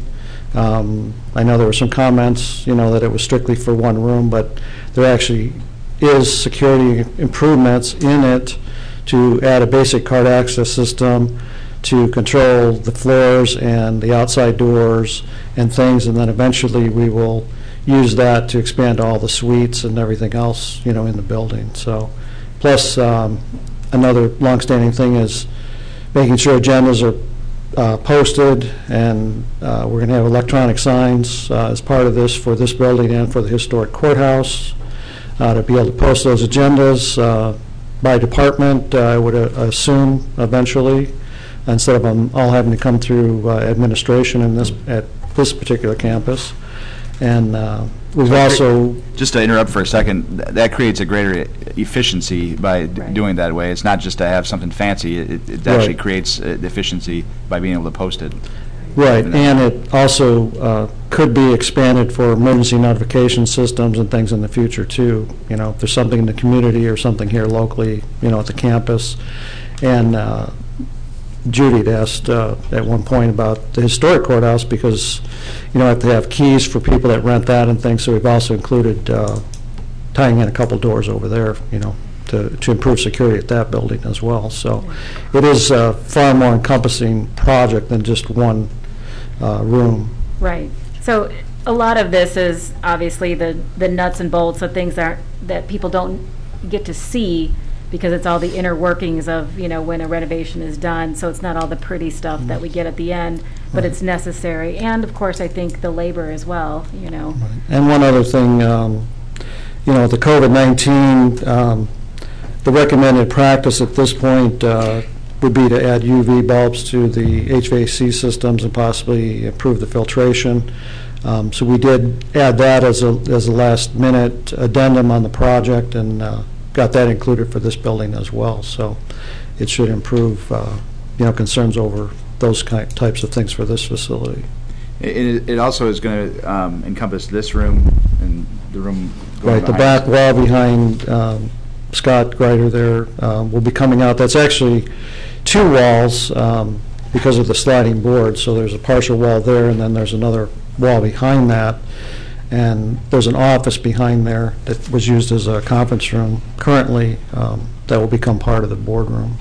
um, I know there were some comments, you know, that it was strictly for one room, but there actually is security improvements in it to add a basic card access system to control the floors and the outside doors and things, and then eventually we will use that to expand all the suites and everything else, you know, in the building. So, plus um, another longstanding thing is making sure agendas are uh, posted, and uh, we're going to have electronic signs uh, as part of this for this building and for the historic courthouse uh, to be able to post those agendas uh, by department, uh, I would uh, assume eventually, instead of them all having to come through uh, administration in this, at this particular campus. And uh, we've So also... Just to interrupt for a second, th- that creates a greater efficiency by d- Right. doing that way. It's not just to have something fancy, it, it actually Right. creates uh, efficiency by being able to post it. Right, and it also uh, could be expanded for emergency notification systems and things in the future, too. You know, if there's something in the community or something here locally, you know, at the campus. And uh, Judy had asked uh, at one point about the historic courthouse because, you know, I have to have keys for people that rent that and things, so we've also included uh, tying in a couple doors over there, you know, to, to improve security at that building as well. So it is a far more encompassing project than just one uh, room. Right. So a lot of this is obviously the, the nuts and bolts of things that, that people don't get to see because it's all the inner workings of, you know, when a renovation is done. So it's not all the pretty stuff that we get at the end, but it's necessary. And of course, I think the labor as well, you know. And one other thing, um, you know, the COVID nineteen, um, the recommended practice at this point uh, would be to add U V bulbs to the H V A C systems and possibly improve the filtration. Um, so we did add that as a as a last minute addendum on the project, and uh, got that included for this building as well. So it should improve, uh, you know, concerns over those ki- types of things for this facility. It, it also is going to um, encompass this room and the room going Right, the behind back wall behind um, Scott Greider there um, will be coming out. That's actually two walls um, because of the sliding board. So there's a partial wall there, and then there's another wall behind that. And there's an office behind there that was used as a conference room currently um, that will become part of the boardroom.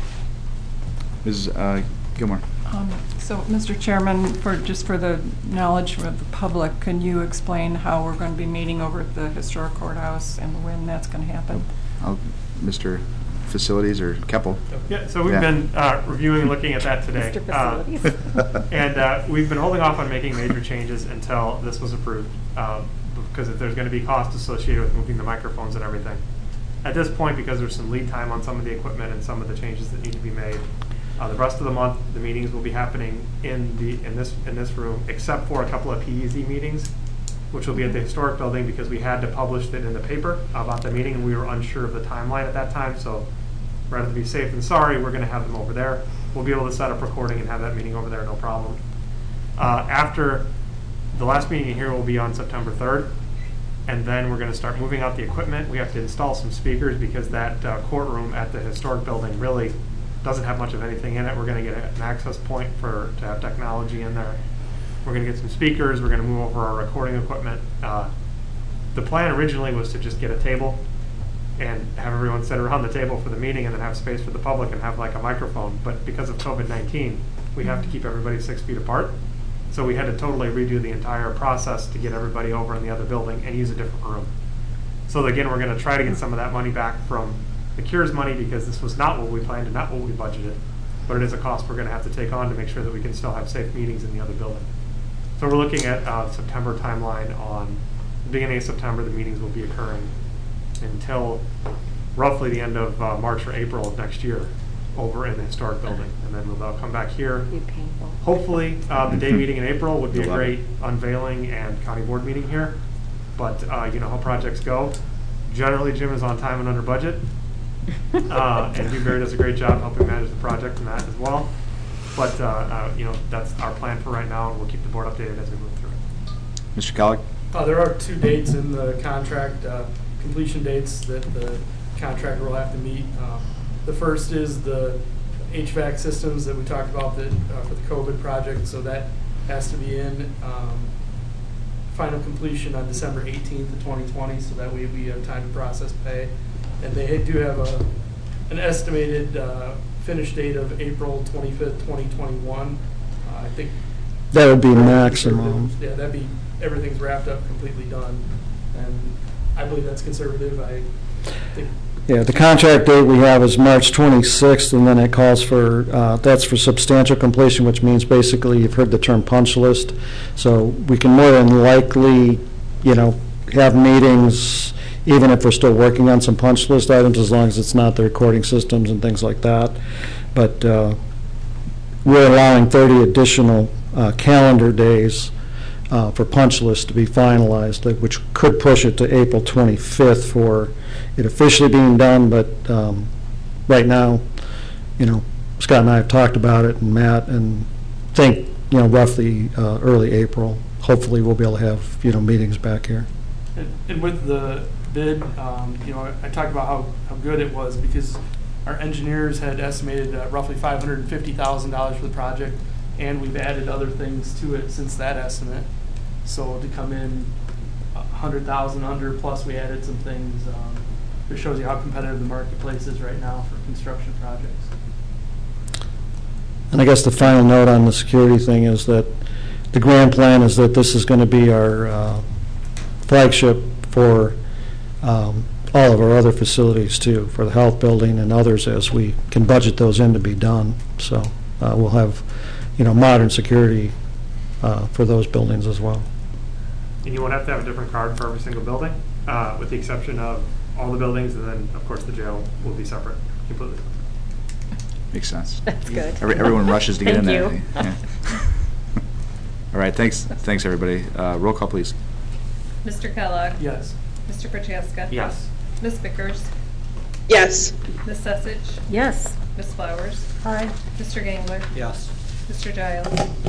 Miz Uh, Gilmore. Um, So, Mister Chairman, for, just for the knowledge of the public, can you explain how we're going to be meeting over at the historic courthouse and when that's going to happen? I'll, Mister Facilities or Keppel? Yeah, so we've Yeah. been uh, reviewing and looking at that today. Mister Uh, Facilities. And uh, we've been holding off on making major changes until this was approved, um, because if there's going to be costs associated with moving the microphones and everything. At this point, because there's some lead time on some of the equipment and some of the changes that need to be made, uh, the rest of the month, the meetings will be happening in the in this in this room, except for a couple of P E Z meetings, which will be at the historic building because we had to publish it in the paper about the meeting, and we were unsure of the timeline at that time. So rather than be safe than sorry, we're going to have them over there. We'll be able to set up recording and have that meeting over there, no problem. Uh, after the last meeting here will be on September third, and then we're going to start moving out the equipment. We have to install some speakers because that uh, courtroom at the historic building really doesn't have much of anything in it. We're going to get an access point for to have technology in there. We're going to get some speakers. We're going to move over our recording equipment. Uh, the plan originally was to just get a table and have everyone sit around the table for the meeting and then have space for the public and have like a microphone. But because of COVID nineteen, we have to keep everybody six feet apart. So we had to totally redo the entire process to get everybody over in the other building and use a different room. So again, we're going to try to get some of that money back from the CURES money because this was not what we planned and not what we budgeted. But it is a cost we're going to have to take on to make sure that we can still have safe meetings in the other building. So we're looking at uh, September timeline. On the beginning of September, the meetings will be occurring until roughly the end of uh, March or April of next year over in the historic building. And then they'll come back here. Hopefully, uh, the day meeting in April would be a great unveiling and county board meeting here. But uh, you know how projects go. Generally, Jim is on time and under budget. Uh, and Dewberry does a great job helping manage the project and that as well. But, uh, uh, you know, that's our plan for right now, and we'll keep the board updated as we move through it. Mister Kellick? Uh, there are two dates in the contract, uh, completion dates that the contractor will have to meet. Uh, The first is the H V A C systems that we talked about that, uh, for the COVID project, so that has to be in um, final completion on December eighteenth of twenty twenty, so that way we have time to process pay. And they do have a, an estimated uh, finish date of April twenty-fifth, twenty twenty-one. Uh, I think That would be maximum. Yeah, that'd be, everything's wrapped up, completely done. And I believe that's conservative. I think. Yeah, the contract date we have is March twenty-sixth, and then it calls for, uh, that's for substantial completion, which means basically you've heard the term punch list. So we can more than likely, you know, have meetings, even if we're still working on some punch list items, as long as it's not the recording systems and things like that. But uh, we're allowing thirty additional uh, calendar days uh, for punch list to be finalized, which could push it to April twenty-fifth for it officially being done. But um, right now, you know, Scott and I have talked about it, and Matt, and think, you know, roughly uh, early April. Hopefully we'll be able to have, you know, meetings back here. And, and with the bid, um, you know, I, I talked about how, how good it was, because our engineers had estimated uh, roughly five hundred fifty thousand dollars for the project, and we've added other things to it since that estimate. So to come in one hundred thousand under, plus we added some things, um, it shows you how competitive the marketplace is right now for construction projects. And I guess the final note on the security thing is that the grand plan is that this is going to be our uh, flagship for um, all of our other facilities too, for the health building and others, as we can budget those in to be done. So uh, we'll have, you know, modern security uh, for those buildings as well. And you won't have to have a different card for every single building, uh, with the exception of all the buildings, and then, of course, the jail will be separate completely. Makes sense. That's good. Every, everyone rushes to get in Thank there. you. Yeah. All right, thanks, thanks, everybody. Uh, roll call, please. Mister Kellogg? Yes. Mister Prochaska? Yes. Miz Vickers? Yes. Miz Sussich? Yes. Miz Flowers? Aye. Mister Gangler? Yes. Mister Giles?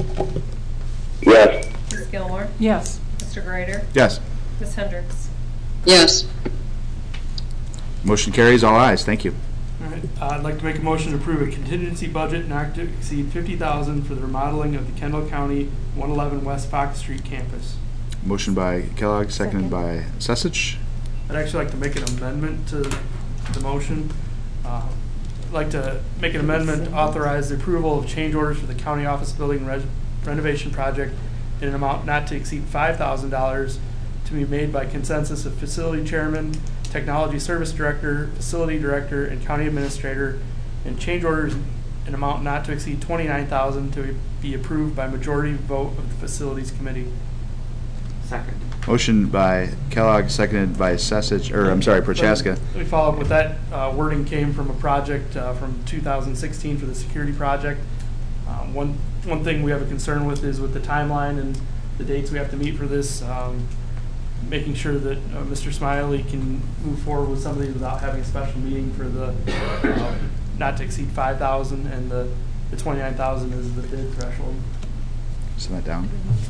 Yes. Miz Gilmore? Yes. Mister Greider? Yes. Miz Hendricks? Yes. Motion carries, all ayes. Thank you. All right, uh, I'd like to make a motion to approve a contingency budget not to exceed fifty thousand dollars for the remodeling of the Kendall County one eleven West Fox Street campus. Motion by Kellogg, seconded by Sussich. I'd actually like to make an amendment to the motion. Uh, I'd like to make an amendment to authorize the approval of change orders for the county office building re- renovation project in an amount not to exceed five thousand dollars to be made by consensus of facility chairman, technology service director, facility director, and county administrator, and change orders in amount not to exceed twenty-nine thousand dollars to be approved by majority vote of the facilities committee. Second. Motion by Kellogg, seconded by Sussich, or I'm sorry, Prochaska. Let me follow up with that. Uh, wording came from a project uh, from two thousand sixteen for the security project. Um, one one thing we have a concern with is with the timeline and the dates we have to meet for this, um, making sure that uh, Mister Smiley can move forward with some of these without having a special meeting for the uh, not to exceed five thousand, and the, the twenty-nine thousand is the bid threshold. Send that down.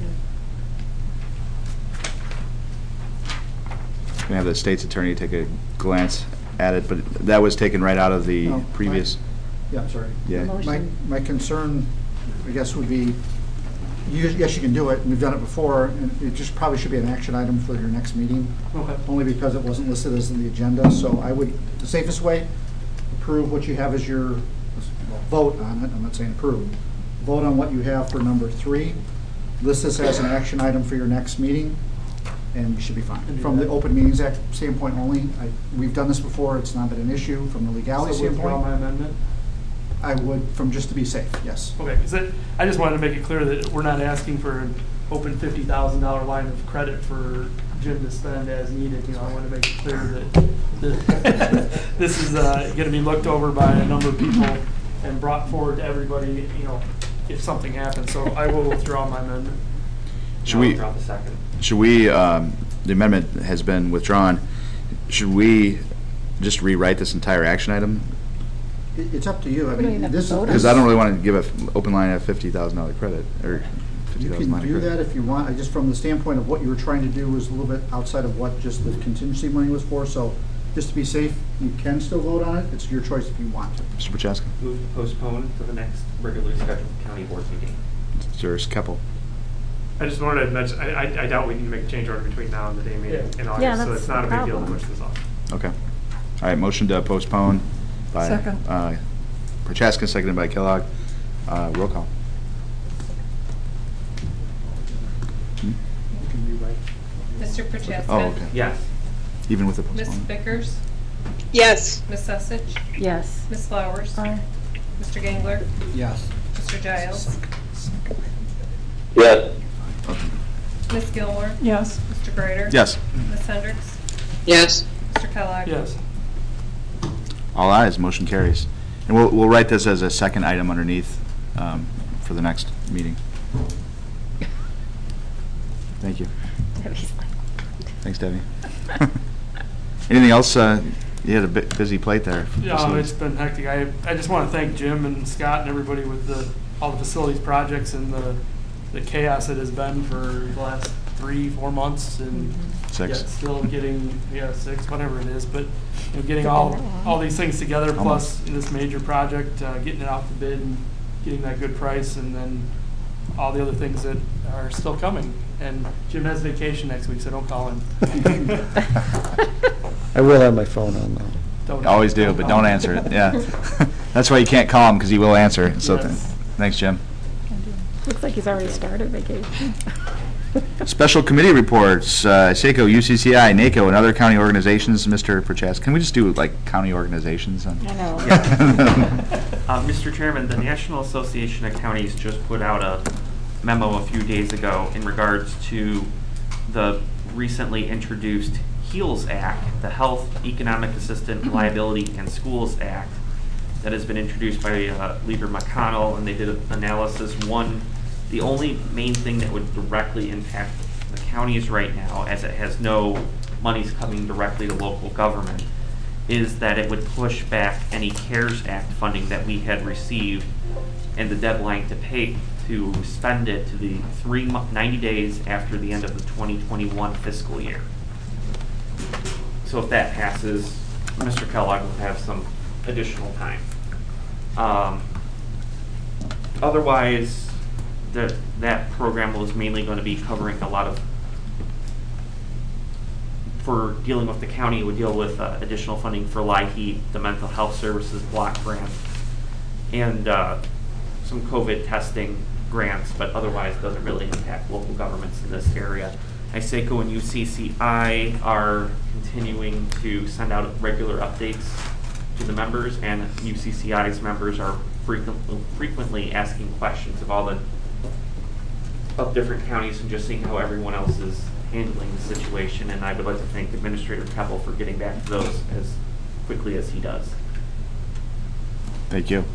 We have the state's attorney take a glance at it, but that was taken right out of the No, previous. Yeah, I'm sorry. Yeah. My, my concern, I guess, would be, you, yes, you can do it, and we've done it before, and it just probably should be an action item for your next meeting. Okay. Only because it wasn't listed as in the agenda, so I would, the safest way, approve what you have as your, well, vote on it, I'm not saying approve. Vote on what you have for number three, list this as an action item for your next meeting, and you should be fine. From the Open Meetings Act standpoint only, I, we've done this before, it's not been an issue. From the legality So withdraw standpoint, my amendment? I would, from just to be safe, yes. Okay, because I just wanted to make it clear that we're not asking for an open fifty thousand dollar line of credit for Jim to spend as needed. You know, I want to make it clear that the- this is uh, going to be looked over by a number of people and brought forward to everybody, you know, if something happens. So I will withdraw my amendment. Should we, Drop a second. should we, um, the amendment has been withdrawn, should we just rewrite this entire action item? It, it's up to you. I We don't even mean, have to this vote on Because I don't really want to give an open line of fifty thousand dollar credit, or fifty You thousand can line of do credit. that if you want. I just, from the standpoint of what you were trying to do was a little bit outside of what just the contingency money was for, so just to be safe, you can still vote on it. It's your choice if you want to. Mister Prochaska? Move to postpone to the next regularly scheduled county board meeting. Mister Keppel? I just wanted to mention, I, I I doubt we need to make a change order between now and the day meeting in August, Yeah, so that's it's not a the big deal to problem. push this off. Okay. All right, motion to postpone by Second. uh, Prochaska, seconded by Kellogg. Uh, Roll call. Hmm? Mister Prochaska? Oh, okay. Yes. Even with the Miz postponement? Vickers? Yes. Miz Sussich? Yes. Miz Flowers? Mister Gangler? Yes. Mister Giles? Yes. Miz Gilmore? Yes. Mister Greider? Yes. Miz Hendricks? Yes. Mister Kellogg? Yes. All ayes, motion carries. And we'll, we'll write this as a second item underneath um, for the next meeting. Thank you. Thanks, Debbie. Anything else? Uh, you had a bit busy plate there. Yeah, it's been hectic. I, I just want to thank Jim and Scott and everybody with the, all the facilities projects and the, the chaos it has been for the last three, four months and Six. yet still getting, yeah, six, whatever it is, but you know, getting all, all these things together, plus this major project, uh, getting it out to bid and getting that good price, and then all the other things that are still coming. And Jim has vacation next week, so don't call him. I will have my phone on though. Don't- Always do, but don't answer it, yeah. That's why you can't call him, because he will answer. So, th- Yes. thanks, Jim. Looks like he's already started vacation. Special committee reports, uh, SACO, U C C I, NACO, and other county organizations. Mister Prochaska, can we just do like county organizations? on- I know. Uh, Mister Chairman, the National Association of Counties just put out a memo a few days ago in regards to the recently introduced HEALS Act, the Health, Economic Assistance, Liability, and Schools Act, that has been introduced by uh, Leader McConnell, and they did an analysis. One, the only main thing that would directly impact the counties right now, as it has no monies coming directly to local government, is that it would push back any CARES Act funding that we had received and the deadline to pay to spend it to the three mo- ninety days after the end of the twenty twenty-one fiscal year. So if that passes, Mister Kellogg will have some additional time. Um, otherwise, the, that program was mainly going to be covering a lot of, for dealing with the county, it would deal with uh, additional funding for LIHEAP, the mental health services block grant, and uh, some COVID testing grants, but otherwise doesn't really impact local governments in this area. ISACO and U C C I are continuing to send out regular updates to the members, and U C C I's members are frequently, frequently asking questions of all the of different counties and just seeing how everyone else is handling the situation. And I would like to thank Administrator Keppel for getting back to those as quickly as he does. Thank you.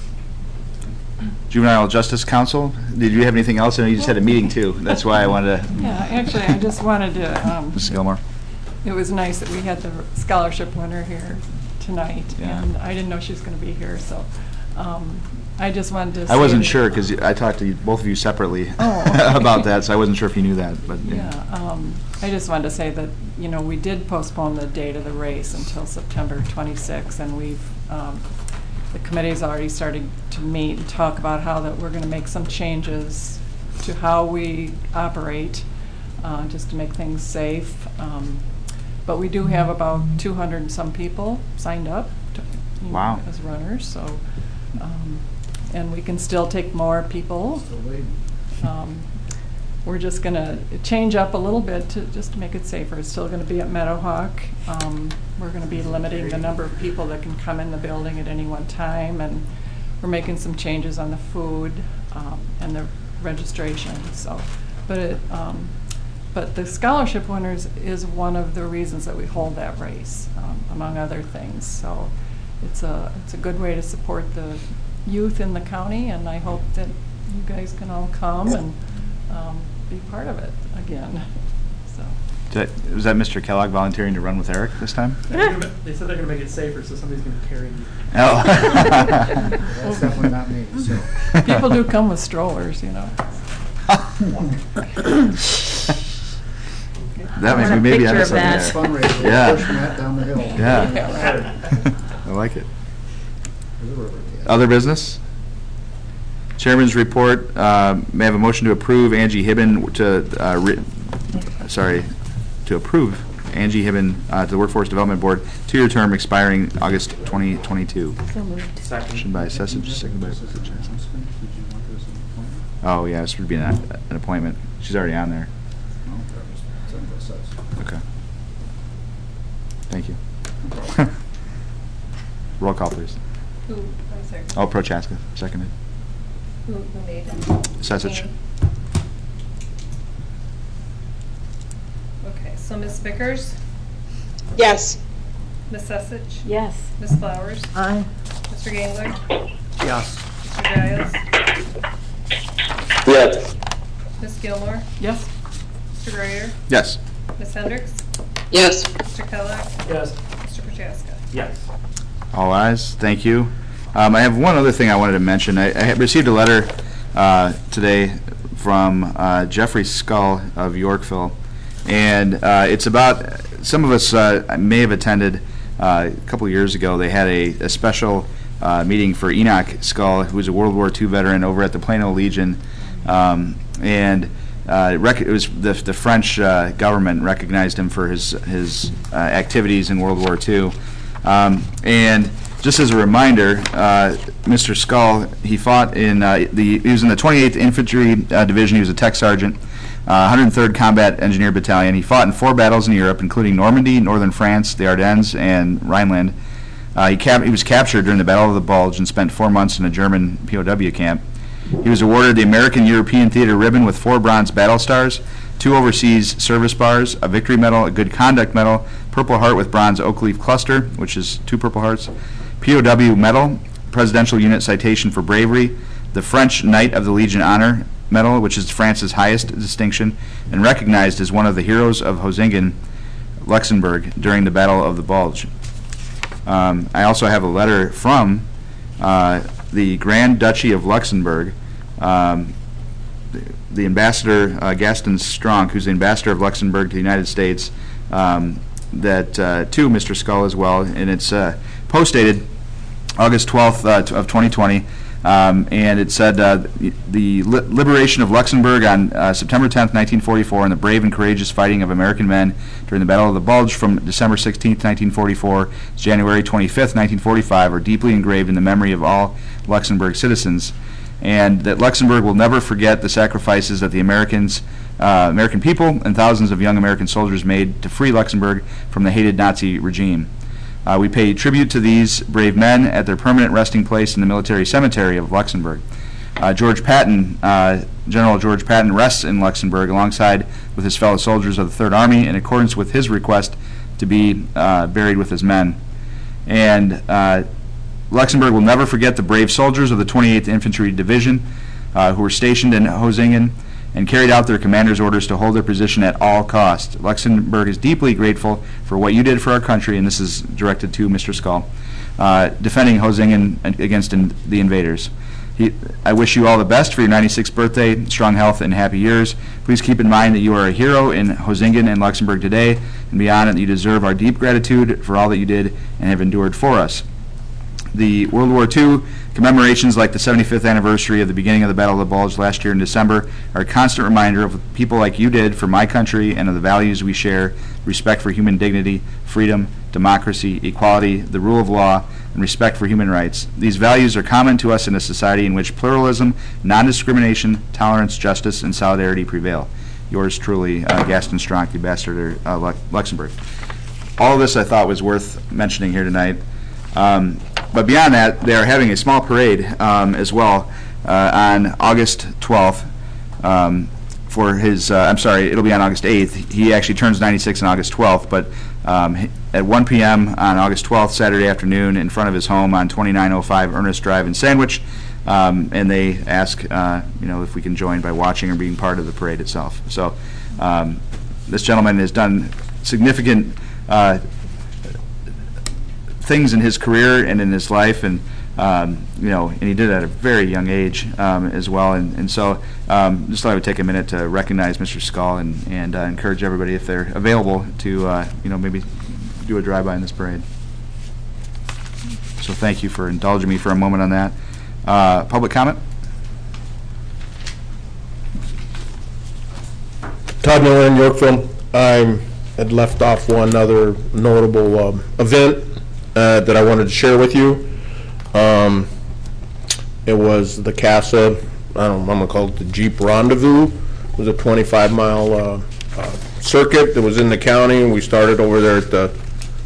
Juvenile Justice Council, did you have anything else? I know you just had a meeting too. That's why I wanted to. Yeah, actually, I just wanted to, um, Missus Gilmore? it was nice that we had the scholarship winner here tonight, Yeah. and I didn't know she was going to be here, so um, I just wanted to say I wasn't that- sure because I talked to you, both of you separately Oh, okay. about that, so I wasn't sure if you knew that, but yeah. Yeah, um, I just wanted to say that, you know, we did postpone the date of the race until September twenty-sixth, and we've, um, the committee's already started to meet and talk about how that we're gonna make some changes to how we operate, uh, just to make things safe. Um, But we do have about two hundred and some people signed up to, you know, Wow. as runners, so, um, and we can still take more people. Still waiting. Um, We're just going to change up a little bit to, just to make it safer. It's still going to be at Meadowhawk. Um, We're going to be limiting the number of people that can come in the building at any one time, and we're making some changes on the food um, and the registration, so. But it, um, but the scholarship winners is one of the reasons that we hold that race, um, among other things. So it's a, it's a good way to support the youth in the county, and I hope that you guys can all come and um, be part of it again. So. Did I- Was that Mister Kellogg volunteering to run with Eric this time? They're gonna- They said they're gonna make it safer, so somebody's gonna carry you. Oh. That's definitely not me, so. People do come with strollers, you know. That I may want a maybe picture I of that. Fundraiser, Yeah. push Matt down the hill. Yeah. I like it. Other business? Chairman's report, uh, may I have a motion to approve Angie Hibben to, uh, re- sorry, to approve Angie Hibben uh, to the Workforce Development Board, two-year term expiring August twenty twenty-two. So moved. Motion by Sessage, second by Oh, yeah, this would be an, an appointment. She's already on there. Okay. Thank you. Roll call, please. Who, I'm sorry. Oh, Prochaska, seconded. Who, who made it? Sessage. Amy. Okay, so Miz Vickers, Yes. Miz Sessage, Yes. Miz Flowers, Aye. Mister Gangler, Yes. Mister Giles, Yes. Miz Gilmore, Yes. Mister Greer, Yes. Miz Hendricks, Yes. Mister Kellogg, Yes. Mister Prochaska. Yes. All ayes, thank you. Um, I have one other thing I wanted to mention. I, I had received a letter uh, today from uh, Jeffrey Scull of Yorkville, and uh, it's about, some of us uh, may have attended uh, a couple years ago. They had a, a special uh, meeting for Enoch Scull, who was a World War Two veteran over at the Plano Legion, um, and uh, rec- it was the, the French uh, government recognized him for his, his uh, activities in World War Two. Um, and just as a reminder, uh, Mister Scull, he fought in uh, the he was in the twenty-eighth Infantry uh, Division. He was a tech sergeant, uh, one hundred third Combat Engineer Battalion. He fought in four battles in Europe, including Normandy, Northern France, the Ardennes, and Rhineland. Uh, he, cap- he was captured during the Battle of the Bulge and spent four months in a German P O W camp. He was awarded the American European Theater Ribbon with four bronze battle stars, two overseas service bars, a Victory Medal, a Good Conduct Medal, Purple Heart with bronze oak leaf cluster, which is two Purple Hearts, P O W Medal, Presidential Unit Citation for Bravery, the French Knight of the Legion Honor Medal, which is France's highest distinction, and recognized as one of the heroes of Hosingen, Luxembourg, during the Battle of the Bulge. Um, I also have a letter from uh, the Grand Duchy of Luxembourg, um, the, the ambassador, uh, Gaston Stronk, who's the ambassador of Luxembourg to the United States, um, that uh, to Mister Scull as well, and it's uh, post-dated August twelfth uh, t- of twenty twenty, um, and it said uh, the li- liberation of Luxembourg on uh, September tenth, nineteen forty-four, and the brave and courageous fighting of American men during the Battle of the Bulge from December sixteenth, nineteen forty-four to January twenty-fifth, nineteen forty-five, are deeply engraved in the memory of all Luxembourg citizens, and that Luxembourg will never forget the sacrifices that the Americans, uh, American people and thousands of young American soldiers made to free Luxembourg from the hated Nazi regime. Uh, we pay tribute to these brave men at their permanent resting place in the military cemetery of Luxembourg. Uh, George Patton, uh, General George Patton, rests in Luxembourg alongside with his fellow soldiers of the Third Army in accordance with his request to be uh, buried with his men. And uh, Luxembourg will never forget the brave soldiers of the twenty-eighth Infantry Division uh, who were stationed in Hosingen and carried out their commander's orders to hold their position at all costs. Luxembourg is deeply grateful for what you did for our country, and this is directed to Mister Scull, uh, defending Hosingen against in, the invaders. He, I wish you all the best for your ninety-sixth birthday, strong health, and happy years. Please keep in mind that you are a hero in Hosingen and Luxembourg today and beyond, and that you deserve our deep gratitude for all that you did and have endured for us. The World War Two commemorations, like the seventy-fifth anniversary of the beginning of the Battle of the Bulge last year in December, are a constant reminder of people like you did for my country and of the values we share: respect for human dignity, freedom, democracy, equality, the rule of law, and respect for human rights. These values are common to us in a society in which pluralism, non-discrimination, tolerance, justice, and solidarity prevail. Yours truly, uh, Gaston Stronk, the ambassador to uh, Luxembourg. All of this I thought was worth mentioning here tonight. Um, but beyond that, they are having a small parade um, as well uh, on August twelfth um, for his, uh, I'm sorry, it'll be on August eighth. He actually turns ninety-six on August twelfth, but um, at one p.m. on August twelfth, Saturday afternoon, in front of his home on twenty-nine oh five Ernest Drive in Sandwich, um, and they ask, uh, you know, if we can join by watching or being part of the parade itself. So um, this gentleman has done significant uh, things in his career and in his life, and Um, you know, and he did it at a very young age um, as well. And, and so um, just thought I would take a minute to recognize Mister Skull and, and uh, encourage everybody, if they're available, to uh, you know, maybe do a drive-by in this parade. So thank you for indulging me for a moment on that. Uh, public comment? Todd Miller in Yorkville. I had left off one other notable um, event uh, that I wanted to share with you. Um, it was the CASA, I don't know, I'm going to call it the Jeep Rendezvous. It was a twenty-five mile uh, uh, circuit that was in the county. We started over there at the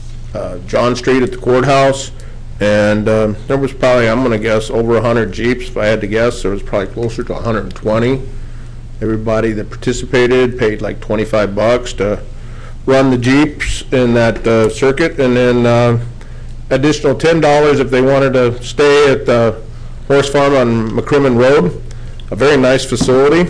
uh, John Street at the courthouse. And um, there was probably, I'm going to guess, over one hundred Jeeps. If I had to guess, there was probably closer to one hundred twenty. Everybody that participated paid like twenty-five bucks to run the Jeeps in that uh, circuit, and then uh, additional ten dollars if they wanted to stay at the horse farm on McCrimmon Road. A very nice facility,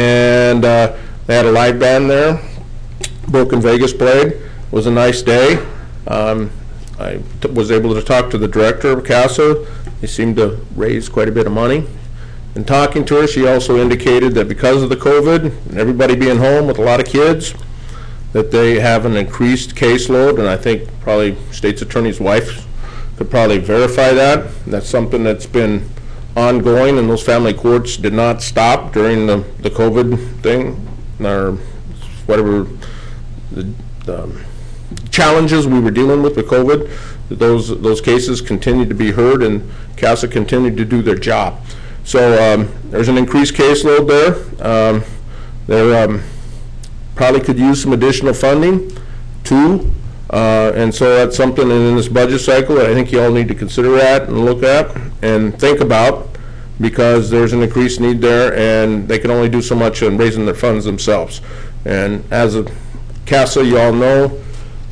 and uh, they had a live band there. Broken Vegas played. It was a nice day. Um, I t was able to talk to the director of CASA. They seemed to raise quite a bit of money. In talking to her, she also indicated that because of the COVID and everybody being home with a lot of kids, that they have an increased caseload, and I think probably State's Attorney's wife could probably verify that. That's something that's been ongoing, and those family courts did not stop during the, the COVID thing, or whatever the, the challenges we were dealing with with COVID. Those, those cases continued to be heard, and CASA continued to do their job. So um, there's an increased caseload there. Um, there um, probably could use some additional funding too, uh, and so that's something in this budget cycle that I think you all need to consider at and look at and think about, because there's an increased need there, and they can only do so much in raising their funds themselves. And as a CASA, you all know,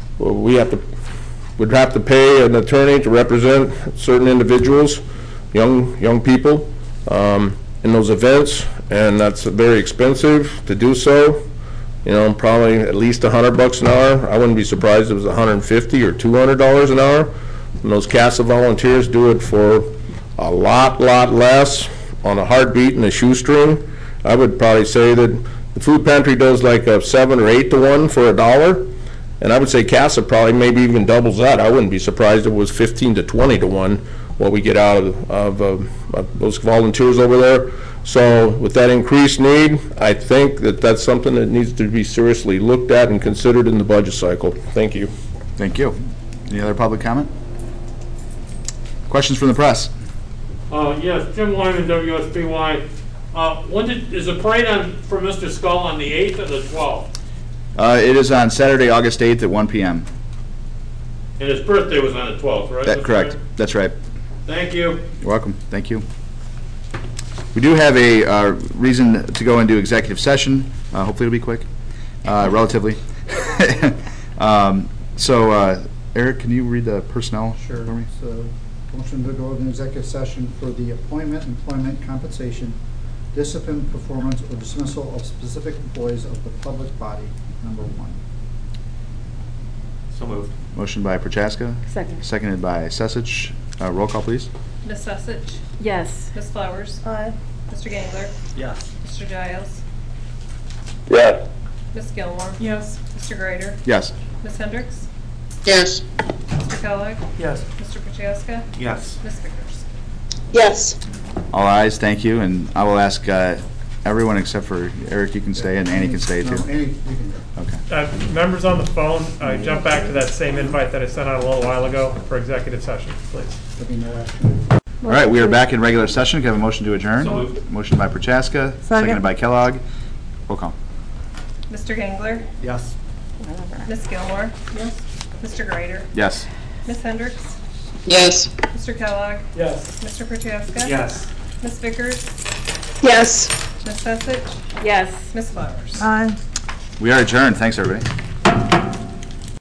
we have to would have to pay an attorney to represent certain individuals, young young people. Um, in those events, and that's very expensive to do so. You know, probably at least a hundred bucks an hour. I wouldn't be surprised if it was a hundred and fifty or two hundred dollars an hour. And those CASA volunteers do it for a lot, lot less on a heartbeat and a shoestring. I would probably say that the food pantry does like a seven or eight to one for a dollar, and I would say CASA probably maybe even doubles that. I wouldn't be surprised if it was fifteen to twenty to one. What we get out of, of, uh, of those volunteers over there. So with that increased need, I think that that's something that needs to be seriously looked at and considered in the budget cycle. Thank you. Thank you. Any other public comment? Questions from the press? Uh, yes, Jim Wyman, W S B Y. Uh, when did, is the parade on for Mister Skull on the eighth or the twelfth? Uh, it is on Saturday, August eighth at one P M And his birthday was on the twelfth, right? That, correct. Right? That's right. Thank you. You're welcome. Thank you. We do have a uh, reason to go into executive session. Uh, hopefully it'll be quick, uh, relatively. um, so, uh, Eric, can you read the personnel Sure. for me? So, motion to go into executive session for the appointment, employment, compensation, discipline, performance, or dismissal of specific employees of the public body, number one. So moved. Motion by Prochaska. Second. Seconded by Sesich. Uh, roll call, please. Miz Sesich? Yes. Miz Flowers? Aye. Mister Gangler? Yes. Mister Giles? Yes. Miz Gilmore? Yes. Mister Greider? Yes. Miz Hendricks? Yes. Mister Kellogg? Yes. Mister Prochaska? Yes. Miz Vickers? Yes. All ayes, thank you, and I will ask uh, everyone except for Eric, you can stay, and Annie can stay too. No, Annie, you can go. Okay. Uh, members on the phone, uh, jump back to that same invite that I sent out a little while ago for executive session, please. There'll be no action. All right, we are back in regular session. Can I have a motion to adjourn? So moved. Motion by Prochaska, Second. seconded by Kellogg. Roll call. Mister Gangler? Yes. Miz Gilmore? Yes. Mister Greider? Yes. Miz Hendricks? Yes. Mister Kellogg? Yes. Mister Prochaska? Yes. Miz Vickers? Yes. Miz Sesich? Yes. Miz Flowers? Aye. We are adjourned. Thanks, everybody.